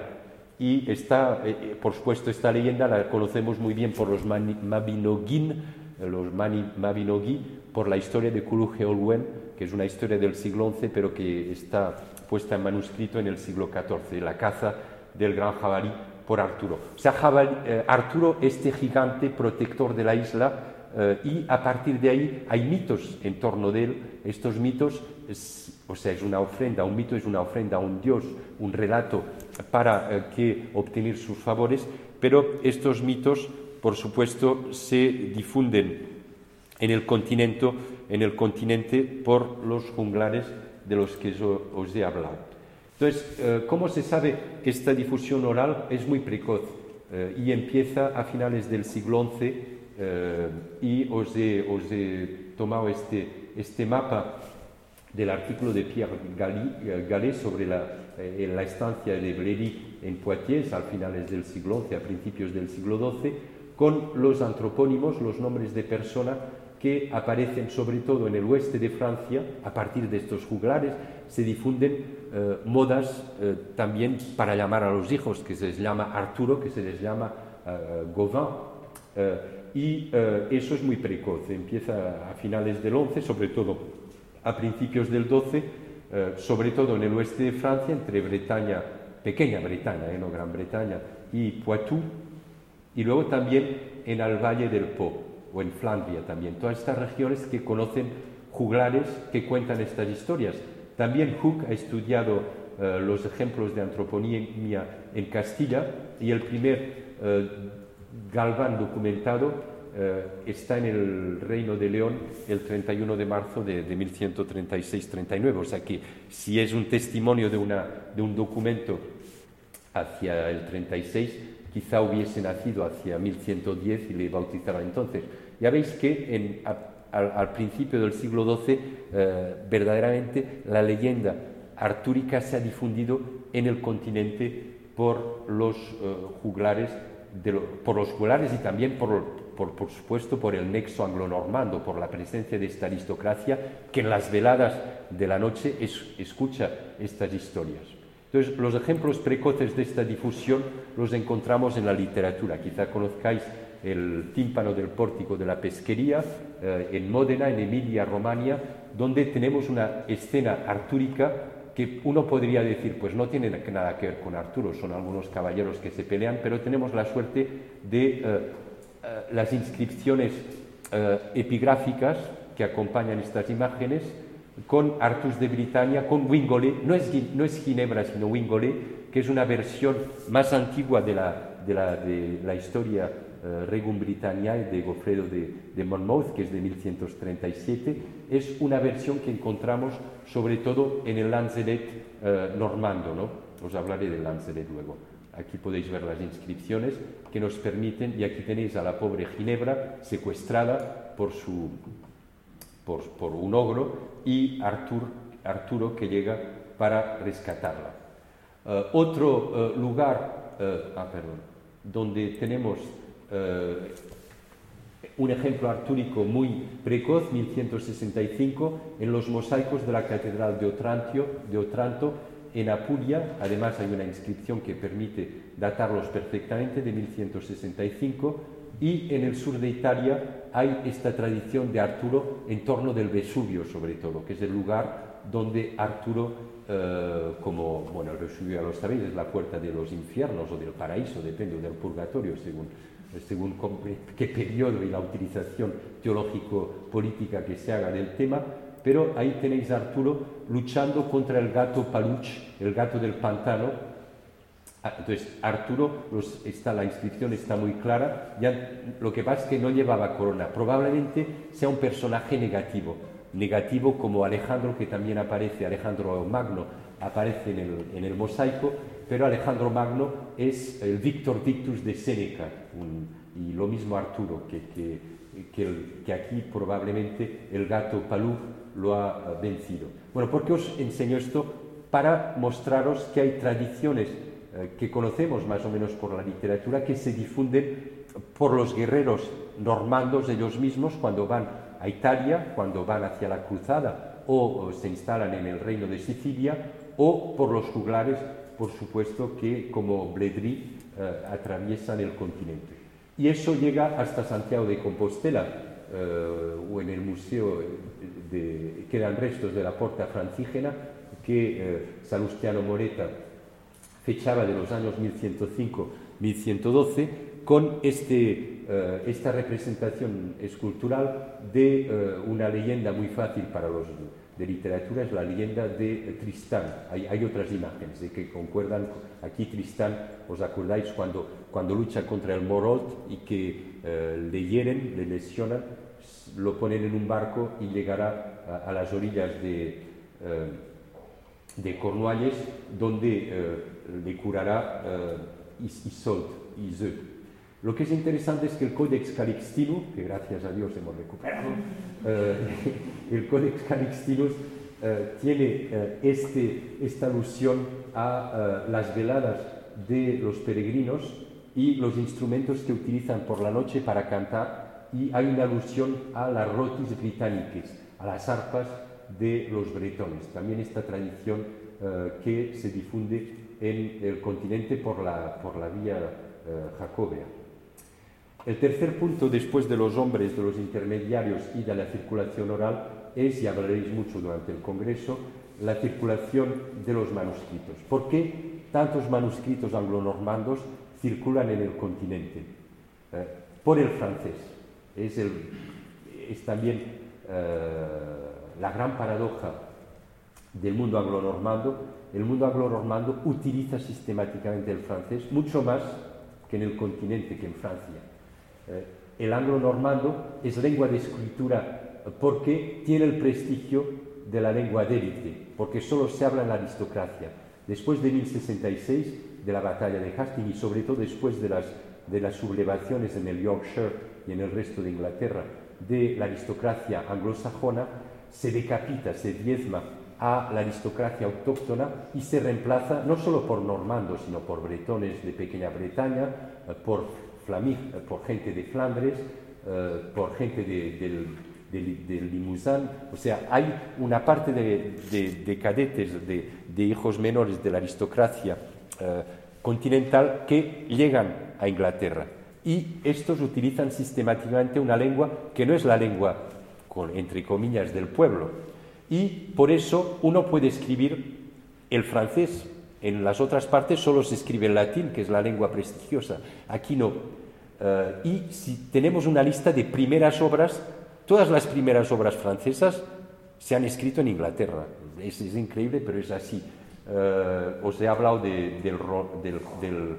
Y está, eh, por supuesto, esta leyenda la conocemos muy bien por los Mabinogiin, los Mabinogi, por la historia de Culuge Olwen, que es una historia del siglo once, pero que está puesta en manuscrito en el siglo catorce, la caza del gran jabalí por Arturo. O sea, jabalí, eh, Arturo, este gigante protector de la isla, eh, y a partir de ahí hay mitos en torno de él. Estos mitos, es, o sea, es una ofrenda, un mito es una ofrenda a un dios, un relato para eh, que obtener sus favores, pero estos mitos, por supuesto, se difunden en el continente, en el continente por los juglares de los que yo os he hablado. Entonces, eh, ¿cómo se sabe que esta difusión oral es muy precoz eh, y empieza a finales del siglo once? Eh, y os he, os he tomado este, este mapa del artículo de Pierre Gallet sobre la, eh, la estancia de Bléry en Poitiers a finales del siglo once, a principios del siglo doce, con los antropónimos, los nombres de persona que aparecen sobre todo en el oeste de Francia. A partir de estos juglares se difunden eh, modas eh, también para llamar a los hijos, que se les llama Arturo, que se les llama eh, Gauvin, eh, y eh, eso es muy precoz, empieza a finales del once, sobre todo a principios del doce, eh, sobre todo en el oeste de Francia, entre Bretaña, pequeña Bretaña, eh, no Gran Bretaña, y Poitou, y luego también en el Valle del Po, o en Flandria también. Todas estas regiones que conocen juglares que cuentan estas historias. También Hooke ha estudiado uh, los ejemplos de antroponimia en Castilla, y el primer uh, Galván documentado uh, está en el Reino de León el treinta y uno de marzo de, de mil ciento treinta y seis treinta y nueve. O sea que si es un testimonio de, una, de un documento hacia el treinta y seis, quizá hubiese nacido hacia mil ciento diez y le bautizaron entonces. Ya veis que en, a, al, al principio del siglo doce, eh, verdaderamente la leyenda artúrica se ha difundido en el continente por los eh, juglares, de lo, por los juglares y también, por, por, por supuesto, por el nexo anglo-normando, por la presencia de esta aristocracia que en las veladas de la noche es, escucha estas historias. Entonces, los ejemplos precoces de esta difusión los encontramos en la literatura. Quizá conozcáis el tímpano del pórtico de la pesquería, eh, en Módena, en Emilia-Romagna, donde tenemos una escena artúrica que uno podría decir, pues no tiene nada que ver con Arturo, son algunos caballeros que se pelean, pero tenemos la suerte de eh, eh, las inscripciones eh, epigráficas que acompañan estas imágenes, con Artus de Britannia, con Wingolet, no es, no es Ginebra, sino Wingolet, que es una versión más antigua de la, de la, de la historia uh, Regum Britanniae de Godofredo de, de Monmouth, que es de mil ciento treinta y siete. Es una versión que encontramos sobre todo en el Lanzelet uh, normando, ¿no? Os hablaré del Lanzelet luego. Aquí podéis ver las inscripciones que nos permiten, y aquí tenéis a la pobre Ginebra secuestrada por su... Por, por un ogro, y Artur, Arturo que llega para rescatarla. Uh, otro uh, lugar uh, ah, perdón, donde tenemos uh, un ejemplo artúrico muy precoz, mil ciento sesenta y cinco, en los mosaicos de la Catedral de Otranto, de Otranto en Apulia. Además hay una inscripción que permite datarlos perfectamente, de mil ciento sesenta y cinco. Y en el sur de Italia hay esta tradición de Arturo en torno del Vesubio, sobre todo, que es el lugar donde Arturo eh, como, bueno, el Vesubio ya lo sabéis, es la puerta de los infiernos o del paraíso, depende, del purgatorio, según, según qué periodo y la utilización teológico-política que se haga del tema, pero ahí tenéis a Arturo luchando contra el gato Paluch, el gato del pantano. Entonces, Arturo, los, está, la inscripción está muy clara, ya, lo que pasa es que no llevaba corona, probablemente sea un personaje negativo, negativo como Alejandro, que también aparece, Alejandro Magno aparece en el, en el mosaico, pero Alejandro Magno es el Victor Dictus de Séneca, un, y lo mismo Arturo, que, que, que, el, que aquí probablemente el gato Palú lo ha vencido. Bueno, ¿por qué os enseño esto? Para mostraros que hay tradiciones que conocemos más o menos por la literatura, que se difunden por los guerreros normandos ellos mismos cuando van a Italia, cuando van hacia la cruzada o, o se instalan en el reino de Sicilia, o por los juglares, por supuesto, que como Bledry eh, atraviesan el continente. Y eso llega hasta Santiago de Compostela, eh, o en el museo de, quedan restos de la Porta Francígena que eh, Salustiano Moreta fechaba de los años mil ciento cinco a mil ciento doce, con este, uh, esta representación escultural de uh, una leyenda muy fácil para los de literatura, es la leyenda de Tristán. Hay, hay otras imágenes de que concuerdan. Aquí Tristán, ¿os acordáis cuando, cuando lucha contra el Morolt y que uh, le hieren, le lesionan, lo ponen en un barco y llegará a, a las orillas de... Uh, de Cornualles, donde eh, le curará eh, Isolde, Isolde. Lo que es interesante es que el Codex Calixtinus, que gracias a Dios hemos recuperado, eh, el Codex Calixtinus eh, tiene eh, este, esta alusión a eh, las veladas de los peregrinos y los instrumentos que utilizan por la noche para cantar, y hay una alusión a las rotis britanniques, a las arpas de los bretones. También esta tradición uh, que se difunde en el continente por la, por la vía uh, jacobea. El tercer punto, después de los hombres, de los intermediarios y de la circulación oral, es, y hablaréis mucho durante el Congreso, la circulación de los manuscritos. ¿Por qué tantos manuscritos anglonormandos circulan en el continente? Uh, por el francés. Es, el, es también... Uh, la gran paradoja del mundo anglo-normando. El mundo anglo-normando utiliza sistemáticamente el francés, mucho más que en el continente, que en Francia. Eh, el anglo-normando es lengua de escritura porque tiene el prestigio de la lengua d'élite, porque solo se habla en la aristocracia. Después de mil sesenta y seis, de la batalla de Hastings, y sobre todo después de las, de las sublevaciones en el Yorkshire y en el resto de Inglaterra de la aristocracia anglosajona, se decapita, se diezma a la aristocracia autóctona y se reemplaza no solo por normandos, sino por bretones de Pequeña Bretaña, por, Flamig, por gente de Flandres, por gente de, del, del, del Limousin. O sea, hay una parte de, de, de cadetes, de, de hijos menores de la aristocracia eh, continental que llegan a Inglaterra. Y estos utilizan sistemáticamente una lengua que no es la lengua, con, entre comillas, del pueblo. Y por eso uno puede escribir el francés. En las otras partes solo se escribe el latín, que es la lengua prestigiosa. Aquí no. Uh, y si tenemos una lista de primeras obras, todas las primeras obras francesas se han escrito en Inglaterra. Es, es increíble, pero es así. Uh, os he hablado de, del, del, del,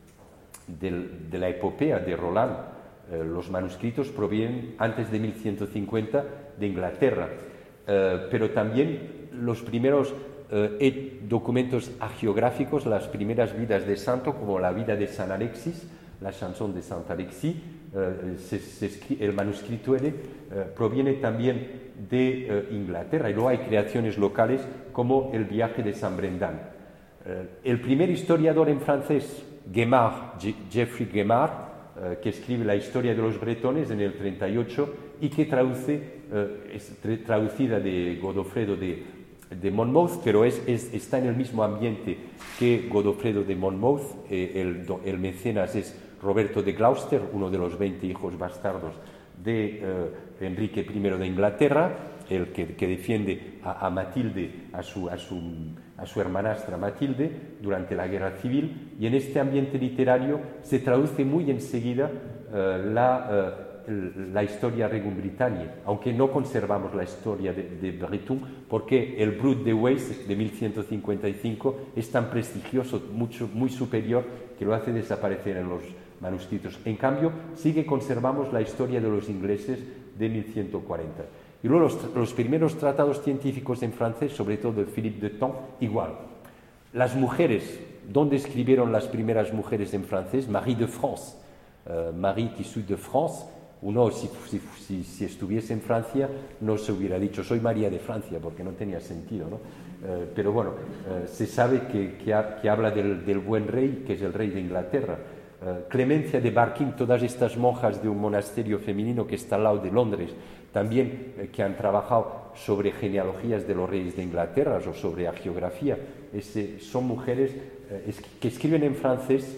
del, de la epopea de Roland. Eh, los manuscritos provienen antes de mil ciento cincuenta de Inglaterra, eh, pero también los primeros eh, documentos hagiográficos, las primeras vidas de santo, como la vida de San Alexis, la chanson de Saint Alexis, eh, se, se, el manuscrito eh, proviene también de eh, Inglaterra, y luego hay creaciones locales como el viaje de San Brendan. Eh, el primer historiador en francés, Guémard, Geoffrey Guémard, Uh, que escribe la historia de los bretones en el treinta y ocho y que traduce, uh, es tra traducida de Godofredo de, de Monmouth, pero es, es, está en el mismo ambiente que Godofredo de Monmouth. Eh, el, el mecenas es Roberto de Gloucester, uno de los veinte hijos bastardos de uh, Enrique primero de Inglaterra, el que, que defiende a, a Matilde, a su, a, su, a su hermanastra Matilde, durante la Guerra Civil, y en este ambiente literario se traduce muy enseguida uh, la... Uh, la historia Regum-Britanniae, aunque no conservamos la historia de, de Breton, porque el Brut de Weiss de mil ciento cincuenta y cinco es tan prestigioso, mucho, muy superior, que lo hace desaparecer en los manuscritos. En cambio, sí que conservamos la historia de los ingleses de mil ciento cuarenta. Y luego los, los primeros tratados científicos en francés, sobre todo de Philippe de Thon, igual. Las mujeres, ¿dónde escribieron las primeras mujeres en francés? Marie de France, uh, Marie Tissue de France. Uno, si, si, si, si estuviese en Francia, no se hubiera dicho soy María de Francia, porque no tenía sentido, ¿no? Eh, pero bueno, eh, se sabe que, que, ha, que habla del, del buen rey, que es el rey de Inglaterra. Eh, Clemencia de Barking, todas estas monjas de un monasterio femenino que está al lado de Londres, también eh, que han trabajado sobre genealogías de los reyes de Inglaterra o sobre hagiografía, ese, son mujeres eh, es, que escriben en francés.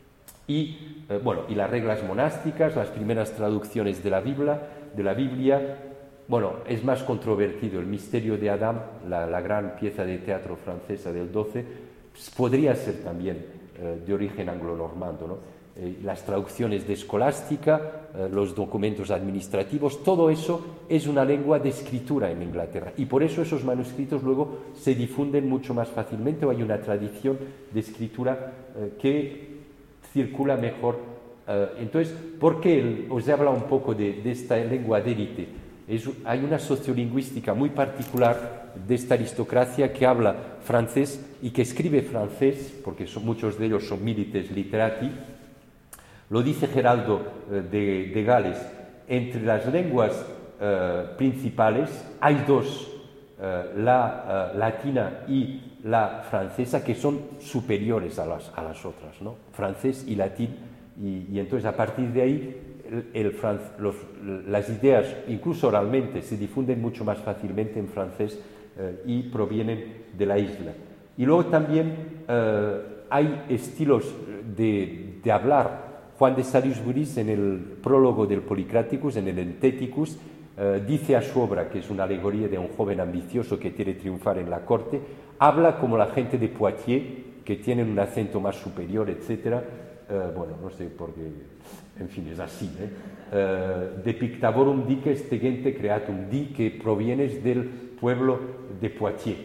Y, eh, bueno, y las reglas monásticas, las primeras traducciones de la Biblia, de la Biblia, bueno, es más controvertido. El misterio de Adán, la, la gran pieza de teatro francesa del doce, pues, podría ser también eh, de origen anglo-normando, ¿no? Eh, las traducciones de escolástica, eh, los documentos administrativos, todo eso es una lengua de escritura en Inglaterra. Y por eso esos manuscritos luego se difunden mucho más fácilmente, o hay una tradición de escritura eh, que circula mejor. Uh, entonces, ¿por qué el, os he hablado un poco de, de esta lengua de élite? Es, hay una sociolingüística muy particular de esta aristocracia que habla francés y que escribe francés, porque son, muchos de ellos son milites literati. Lo dice Geraldo uh, de, de Gales. Entre las lenguas uh, principales hay dos, uh, la uh, latina y la francesa, que son superiores a las, a las otras, ¿no? Francés y latín, y, y entonces a partir de ahí el, el los, las ideas, incluso oralmente, se difunden mucho más fácilmente en francés eh, y provienen de la isla. Y luego también eh, hay estilos de, de hablar. Juan de Salisbury, en el prólogo del Polycraticus, en el Enteticus, eh, dice a su obra, que es una alegoría de un joven ambicioso que quiere triunfar en la corte, habla como la gente de Poitiers, que tienen un acento más superior, etcétera. Eh, bueno, no sé por qué, en fin, es así. ¿eh? Eh, de Pictavorum dices tegente creatum, di que provienes del pueblo de Poitiers.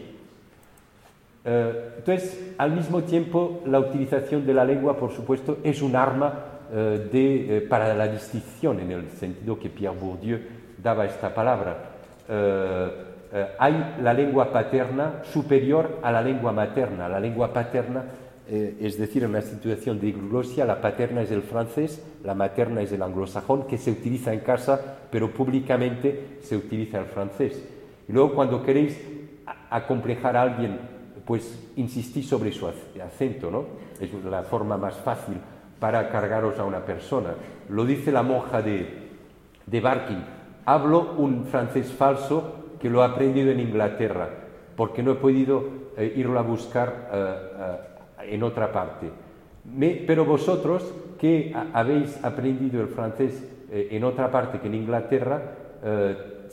Eh, entonces, al mismo tiempo, la utilización de la lengua, por supuesto, es un arma eh, de, eh, para la distinción, en el sentido que Pierre Bourdieu daba esta palabra. Eh, Eh, hay la lengua paterna superior a la lengua materna. La lengua paterna, eh, es decir, en una situación de diglosia, la paterna es el francés, la materna es el anglosajón, que se utiliza en casa, pero públicamente se utiliza el francés. Y luego, cuando queréis acomplejar a alguien, pues insistís sobre su acento, ¿no? Es la forma más fácil para cargaros a una persona. Lo dice la monja de, de Barking: hablo un francés falso que lo he aprendido en Inglaterra, porque no he podido eh, irlo a buscar uh, uh, en otra parte. Me, pero vosotros, que a, habéis aprendido el francés eh, en otra parte que en Inglaterra, eh,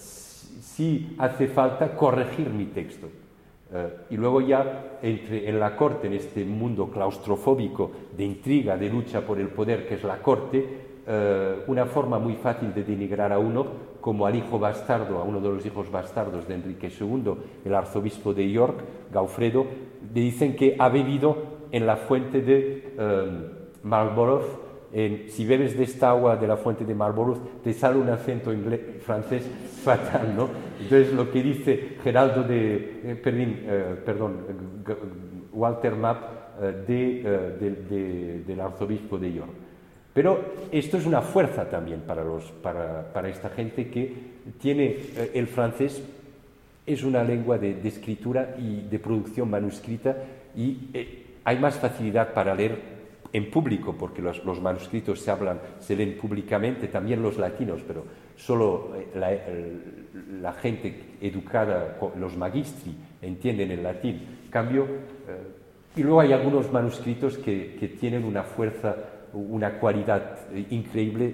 sí hace falta corregir mi texto. Eh, y luego ya, entre, en la corte, en este mundo claustrofóbico de intriga, de lucha por el poder que es la corte, eh, una forma muy fácil de denigrar a uno, como al hijo bastardo, a uno de los hijos bastardos de Enrique segundo, el arzobispo de York, Gaufredo, le dicen que ha bebido en la fuente de eh, Marlborough. En, si bebes de esta agua de la fuente de Marlborough, te sale un acento inglés, francés fatal, ¿no? Entonces, lo que dice Geraldo de, eh, perdón, eh, perdón, Walter Map, eh, de, eh, de, de, del arzobispo de York. Pero esto es una fuerza también para, los, para, para esta gente que tiene eh, el francés, es una lengua de, de escritura y de producción manuscrita, y eh, hay más facilidad para leer en público, porque los, los manuscritos se hablan, se leen públicamente, también los latinos, pero solo eh, la, el, la gente educada, los magistri, entienden el latín. En cambio, eh, y luego hay algunos manuscritos que, que tienen una fuerza, una cualidad increíble.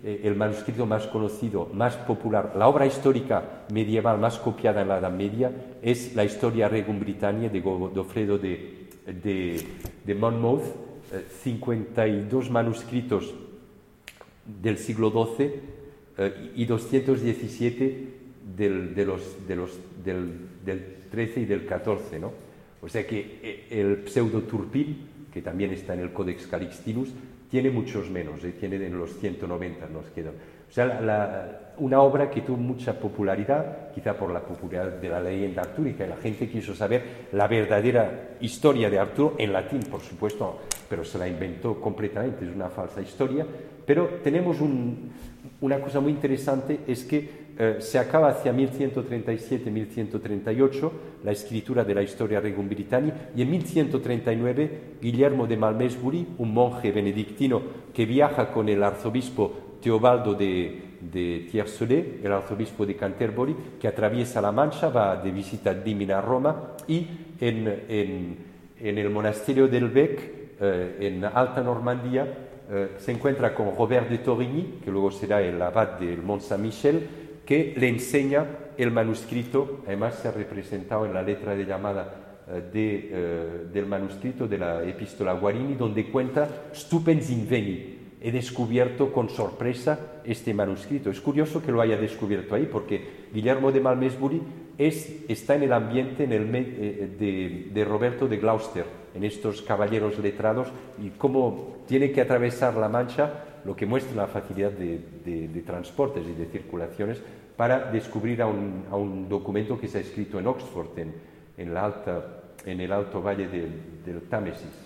eh, el manuscrito más conocido, más popular, la obra histórica medieval más copiada en la Edad Media es la Historia Regum Britanniae de Godofredo de, de, de Monmouth, eh, cincuenta y dos manuscritos del siglo doce eh, y doscientos diecisiete del, de los, de los, del, del trece y del catorce, ¿no? O sea que el pseudo Turpin, que también está en el Codex Calixtinus, tiene muchos menos, ¿eh? Tiene en los ciento noventa nos quedan. O sea, la, la, una obra que tuvo mucha popularidad, quizá por la popularidad de la leyenda artúrica, y la gente quiso saber la verdadera historia de Arturo, en latín, por supuesto, pero se la inventó completamente, es una falsa historia. Pero tenemos un, una cosa muy interesante, es que eh, se acaba hacia mil ciento treinta y siete mil ciento treinta y ocho la escritura de la Historia Regum Britanniae, y en mil ciento treinta y nueve Guillermo de Malmesbury, un monje benedictino que viaja con el arzobispo Teobaldo de, de Tiercelet, el arzobispo de Canterbury, que atraviesa la Mancha, va de visita divina a Roma, y en, en, en el monasterio del Bec, eh, en Alta Normandía, eh, se encuentra con Robert de Torigny, que luego será el abad del Mont Saint-Michel, que le enseña el manuscrito. Además se ha representado en la letra de llamada eh, de, eh, del manuscrito de la Epístola Guarini, donde cuenta Stupens inveni. He descubierto con sorpresa este manuscrito. Es curioso que lo haya descubierto ahí, porque Guillermo de Malmesbury es, está en el ambiente en el, eh, de, de Roberto de Gloucester, en estos caballeros letrados, y cómo tiene que atravesar la Mancha, lo que muestra la facilidad de, de, de transportes y de circulaciones, para descubrir a un, a un documento que se ha escrito en Oxford, en, en, la alta, en el alto valle de, del Támesis.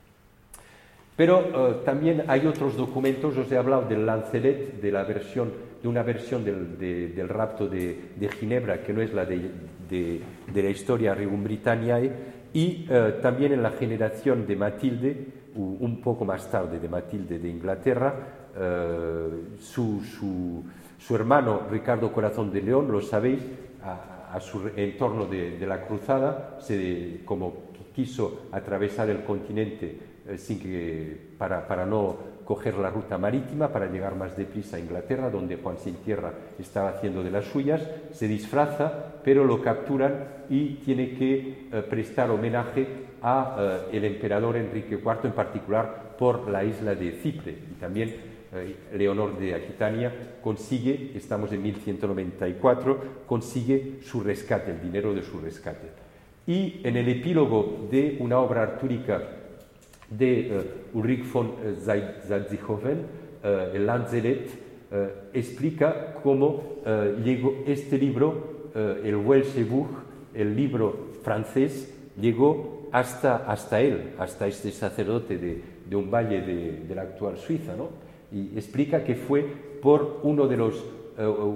Pero uh, también hay otros documentos. Os he hablado del Lancelet, de, la versión, de una versión del, de, del rapto de, de Ginebra, que no es la de, de, de la Historia Regum Britanniae, y uh, también en la generación de Matilde, un poco más tarde de Matilde de Inglaterra, uh, su, su, su hermano Ricardo Corazón de León, lo sabéis, a, a su entorno de, de la cruzada, se, como quiso atravesar el continente eh, sin que, para, para no coger la ruta marítima, para llegar más deprisa a Inglaterra, donde Juan Sin Tierra estaba haciendo de las suyas, se disfraza, pero lo capturan y tiene que eh, prestar homenaje a eh, el emperador Enrique cuarto, en particular por la isla de Chipre. Y también eh, Leonor de Aquitania consigue, estamos en mil ciento noventa y cuatro, consigue su rescate, el dinero de su rescate. Y en el epílogo de una obra artúrica de uh, Ulrich von Zaltzihofen, uh, el Lanzelet, uh, explica cómo uh, llegó este libro, uh, el Welsh Buch, el libro francés, llegó hasta, hasta él, hasta este sacerdote de, de un valle de, de la actual Suiza, ¿no? Y explica que fue por uno de los, uh, uh,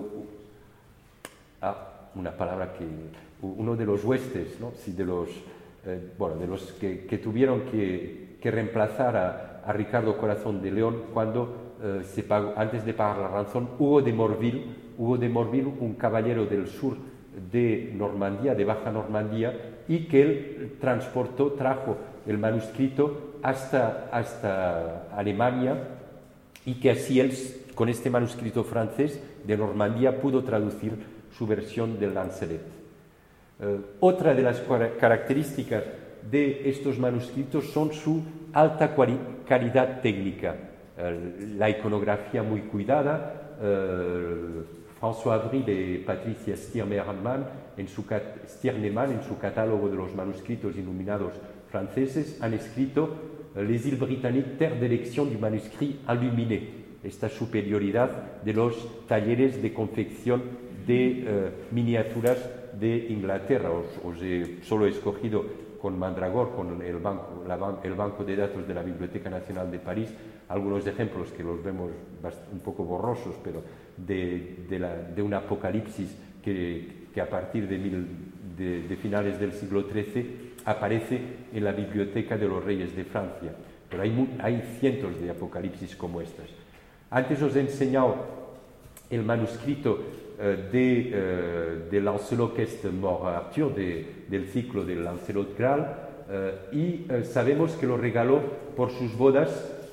ah, una palabra que, uno de los huestes, ¿no? Sí, de los, eh, bueno, de los que, que tuvieron que que reemplazar a, a Ricardo Corazón de León cuando eh, se pagó, antes de pagar la ranzón, Hugo de Morville, Hugo de Morville, un caballero del sur de Normandía, de Baja Normandía, y que él transportó, trajo el manuscrito hasta, hasta Alemania, y que así él, con este manuscrito francés de Normandía, pudo traducir su versión del Lancelet. Eh, otra de las características de estos manuscritos son su alta calidad técnica, eh, la iconografía muy cuidada. eh, François Avril y Patricia Stirnemann en, su Stirnemann en su catálogo de los manuscritos iluminados franceses han escrito eh, Les îles britanniques, terre d'élection du manuscrit illuminé, esta superioridad de los talleres de confección de eh, miniaturas de Inglaterra. Os, os he solo he escogido con Mandragor, con el banco, la, el banco de datos de la Biblioteca Nacional de París, algunos ejemplos que los vemos un poco borrosos, pero de, de, la, de un apocalipsis que, que a partir de, mil, de, de finales del siglo trece aparece en la Biblioteca de los Reyes de Francia. Pero hay, hay cientos de apocalipsis como estas. Antes os he enseñado el manuscrito de, uh, de Lancelot qu'est mort à Arthur, de, del ciclo del Lancelot Graal, uh, y uh, sabemos que lo regaló por sus bodas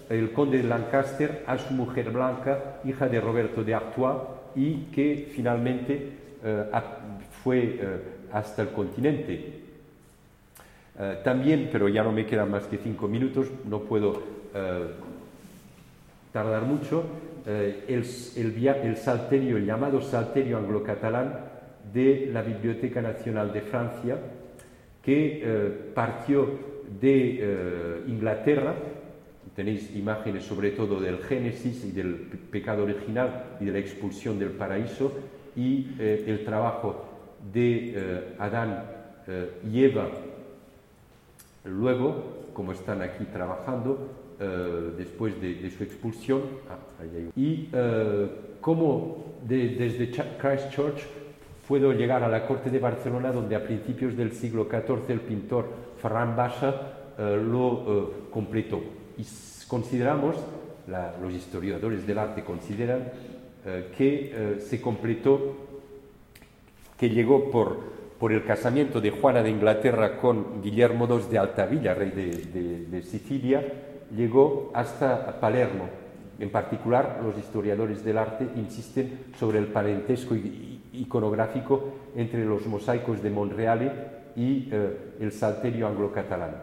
el conde de Lancaster a su mujer blanca, hija de Roberto de Artois, y que finalmente eh, fue eh, hasta el continente. Eh, también, pero ya no me quedan más que cinco minutos, no puedo eh, tardar mucho, eh, el, el, el salterio, el llamado salterio anglo-catalán de la Biblioteca Nacional de Francia, que eh, partió de eh, Inglaterra. Tenéis imágenes sobre todo del Génesis y del pecado original y de la expulsión del paraíso, y eh, el trabajo de eh, Adán eh, y Eva luego, como están aquí trabajando, eh, después de, de su expulsión. Ah, ahí hay. Y eh, cómo de, desde Christchurch puedo llegar a la corte de Barcelona, donde a principios del siglo catorce el pintor Ferran Bassa eh, lo eh, completó. Y consideramos, la, los historiadores del arte consideran eh, que eh, se completó, que llegó por, por el casamiento de Juana de Inglaterra con Guillermo segundo de Altavilla, rey de, de, de Sicilia, llegó hasta Palermo. En particular, los historiadores del arte insisten sobre el parentesco iconográfico entre los mosaicos de Monreale y eh, el salterio anglo-catalán.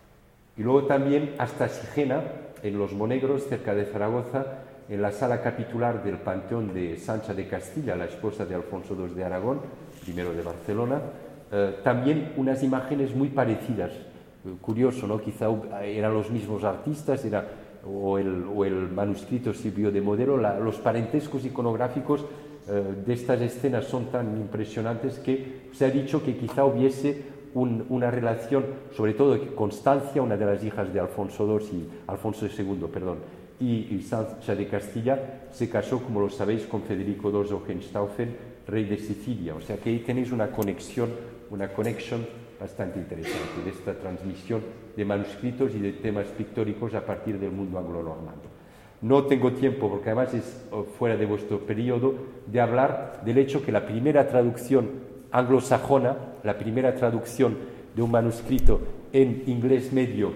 Y luego también hasta Sigena, en Los Monegros, cerca de Zaragoza, en la sala capitular del Panteón de Sancha de Castilla, la esposa de Alfonso segundo de Aragón, primero de Barcelona, eh, también unas imágenes muy parecidas. Eh, curioso, ¿no? Quizá eran los mismos artistas, era, o, el, o el manuscrito sirvió de modelo. La, los parentescos iconográficos eh, de estas escenas son tan impresionantes que se ha dicho que quizá hubiese Un, una relación, sobre todo Constancia, una de las hijas de Alfonso segundo y Alfonso segundo, perdón, y, y Sancha de Castilla se casó, como lo sabéis, con Federico segundo de Hohenstaufen, rey de Sicilia. O sea que ahí tenéis una conexión, una conexión bastante interesante de esta transmisión de manuscritos y de temas pictóricos a partir del mundo anglo-normando. No tengo tiempo, porque además es fuera de vuestro periodo, de hablar del hecho que la primera traducción anglosajona, la primera traducción de un manuscrito en inglés medio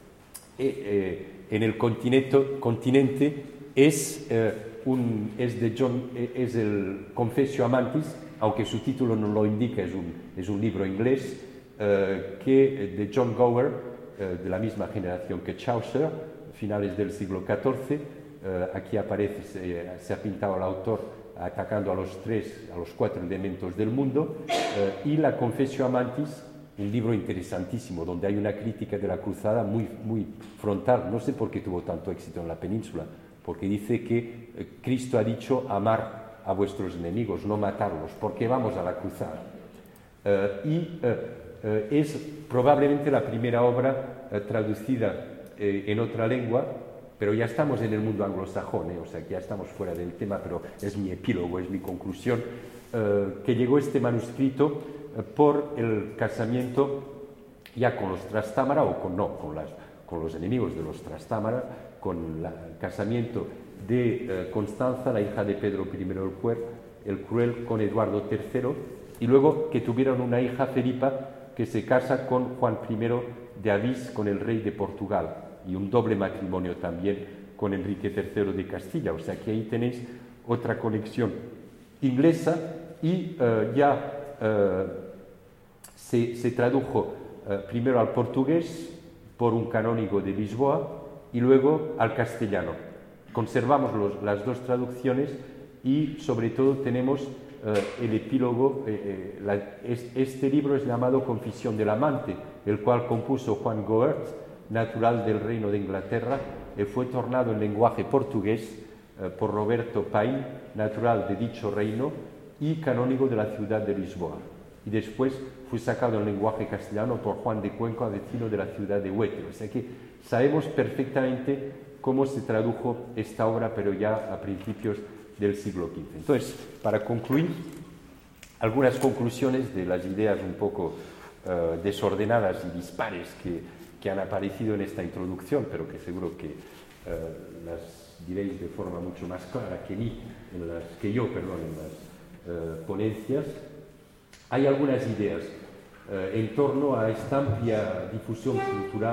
eh, eh, en el continente, continente es, eh, un, es, de John, eh, es el Confessio Amantis, aunque su título no lo indica, es un, es un libro inglés eh, que, de John Gower, eh, de la misma generación que Chaucer, finales del siglo catorce. Eh, aquí aparece, se, se ha pintado al autor atacando a los tres, a los cuatro elementos del mundo, eh, y la Confessio Amantis, un libro interesantísimo, donde hay una crítica de la cruzada muy, muy frontal. No sé por qué tuvo tanto éxito en la península, porque dice que eh, Cristo ha dicho amar a vuestros enemigos, no matarlos, porque vamos a la cruzada. Eh, y eh, eh, es probablemente la primera obra eh, traducida eh, en otra lengua, pero ya estamos en el mundo anglosajón, ¿eh? O sea que ya estamos fuera del tema, pero es mi epílogo, es mi conclusión, eh, que llegó este manuscrito eh, por el casamiento ya con los Trastámara, o con, no, con, las, con los enemigos de los Trastámara, con la, el casamiento de eh, Constanza, la hija de Pedro primero el, Cuer, el Cruel, con Eduardo tercero, y luego que tuvieron una hija, Felipa, que se casa con Juan primero de Avís, con el rey de Portugal, y un doble matrimonio también con Enrique tercero de Castilla. O sea que ahí tenéis otra conexión inglesa, y uh, ya uh, se, se tradujo uh, primero al portugués por un canónigo de Lisboa y luego al castellano. Conservamos los, las dos traducciones, y sobre todo tenemos uh, el epílogo. Eh, eh, la, es, este libro es llamado Confesión del Amante, el cual compuso Juan Goethe, natural del Reino de Inglaterra, y fue tornado en lenguaje portugués eh, por Roberto Paine, natural de dicho reino y canónigo de la ciudad de Lisboa. Y después fue sacado en lenguaje castellano por Juan de Cuenca, vecino de la ciudad de Huete. O sea que sabemos perfectamente cómo se tradujo esta obra, pero ya a principios del siglo quince. Entonces, para concluir, algunas conclusiones de las ideas un poco eh, desordenadas y dispares que que han aparecido en esta introducción, pero que seguro que uh, las diréis de forma mucho más clara que, mí, en las, que yo perdón, en las uh, ponencias. Hay algunas ideas uh, en torno a esta amplia difusión cultural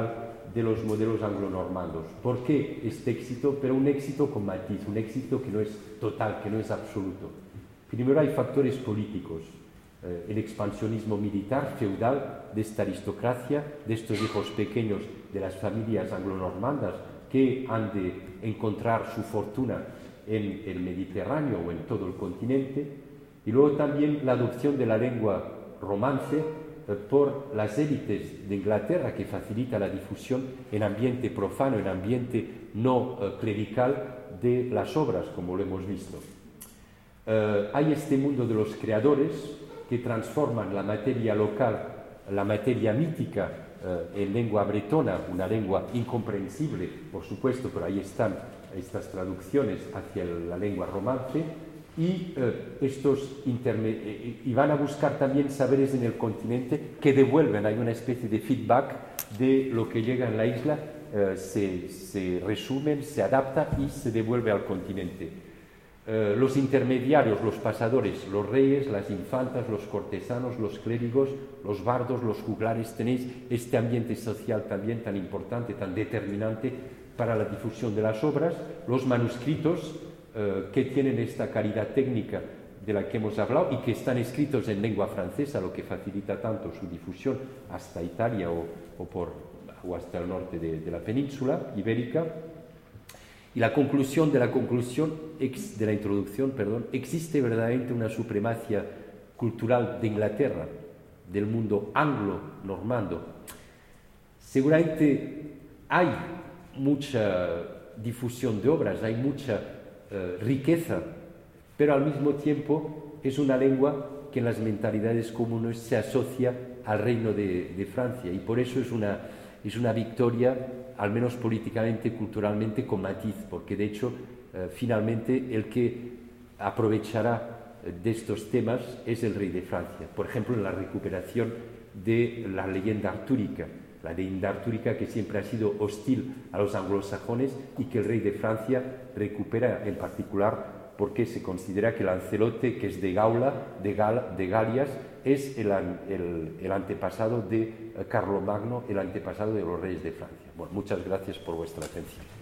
de los modelos anglo-normandos. ¿Por qué este éxito? Pero un éxito con matiz, un éxito que no es total, que no es absoluto. Primero hay factores políticos, eh, el expansionismo militar feudal de esta aristocracia, de estos hijos pequeños de las familias anglo-normandas que han de encontrar su fortuna en el Mediterráneo o en todo el continente, y luego también la adopción de la lengua romance eh, por las élites de Inglaterra, que facilita la difusión en ambiente profano, en ambiente no eh, clerical de las obras, como lo hemos visto. Eh, hay este mundo de los creadores que transforman la materia local, la materia mítica, eh, en lengua bretona, una lengua incomprensible, por supuesto, pero ahí están estas traducciones hacia la lengua romance, y, eh, estos interme- y van a buscar también saberes en el continente que devuelven, hay una especie de feedback de lo que llega en la isla, eh, se, se resumen, se adapta y se devuelve al continente. Eh, los intermediarios, los pasadores, los reyes, las infantas, los cortesanos, los clérigos, los bardos, los juglares, tenéis este ambiente social también tan importante, tan determinante para la difusión de las obras, los manuscritos eh, que tienen esta calidad técnica de la que hemos hablado y que están escritos en lengua francesa, lo que facilita tanto su difusión hasta Italia o, o, por, o hasta el norte de, de la península ibérica. Y la conclusión de la conclusión, ex, de la introducción, perdón, existe verdaderamente una supremacía cultural de Inglaterra, del mundo anglo-normando. Seguramente hay mucha difusión de obras, hay mucha eh, riqueza, pero al mismo tiempo es una lengua que en las mentalidades comunes se asocia al reino de, de Francia, y por eso es una, es una victoria, al menos políticamente, culturalmente, con matiz, porque de hecho, eh, finalmente, el que aprovechará de estos temas es el rey de Francia. Por ejemplo, en la recuperación de la leyenda artúrica, la leyenda artúrica que siempre ha sido hostil a los anglosajones y que el rey de Francia recupera en particular porque se considera que Lancelote, que es de Gaula, de, Gal, de Galias, es el, el, el antepasado de Carlomagno, el antepasado de los reyes de Francia. Bueno, muchas gracias por vuestra atención.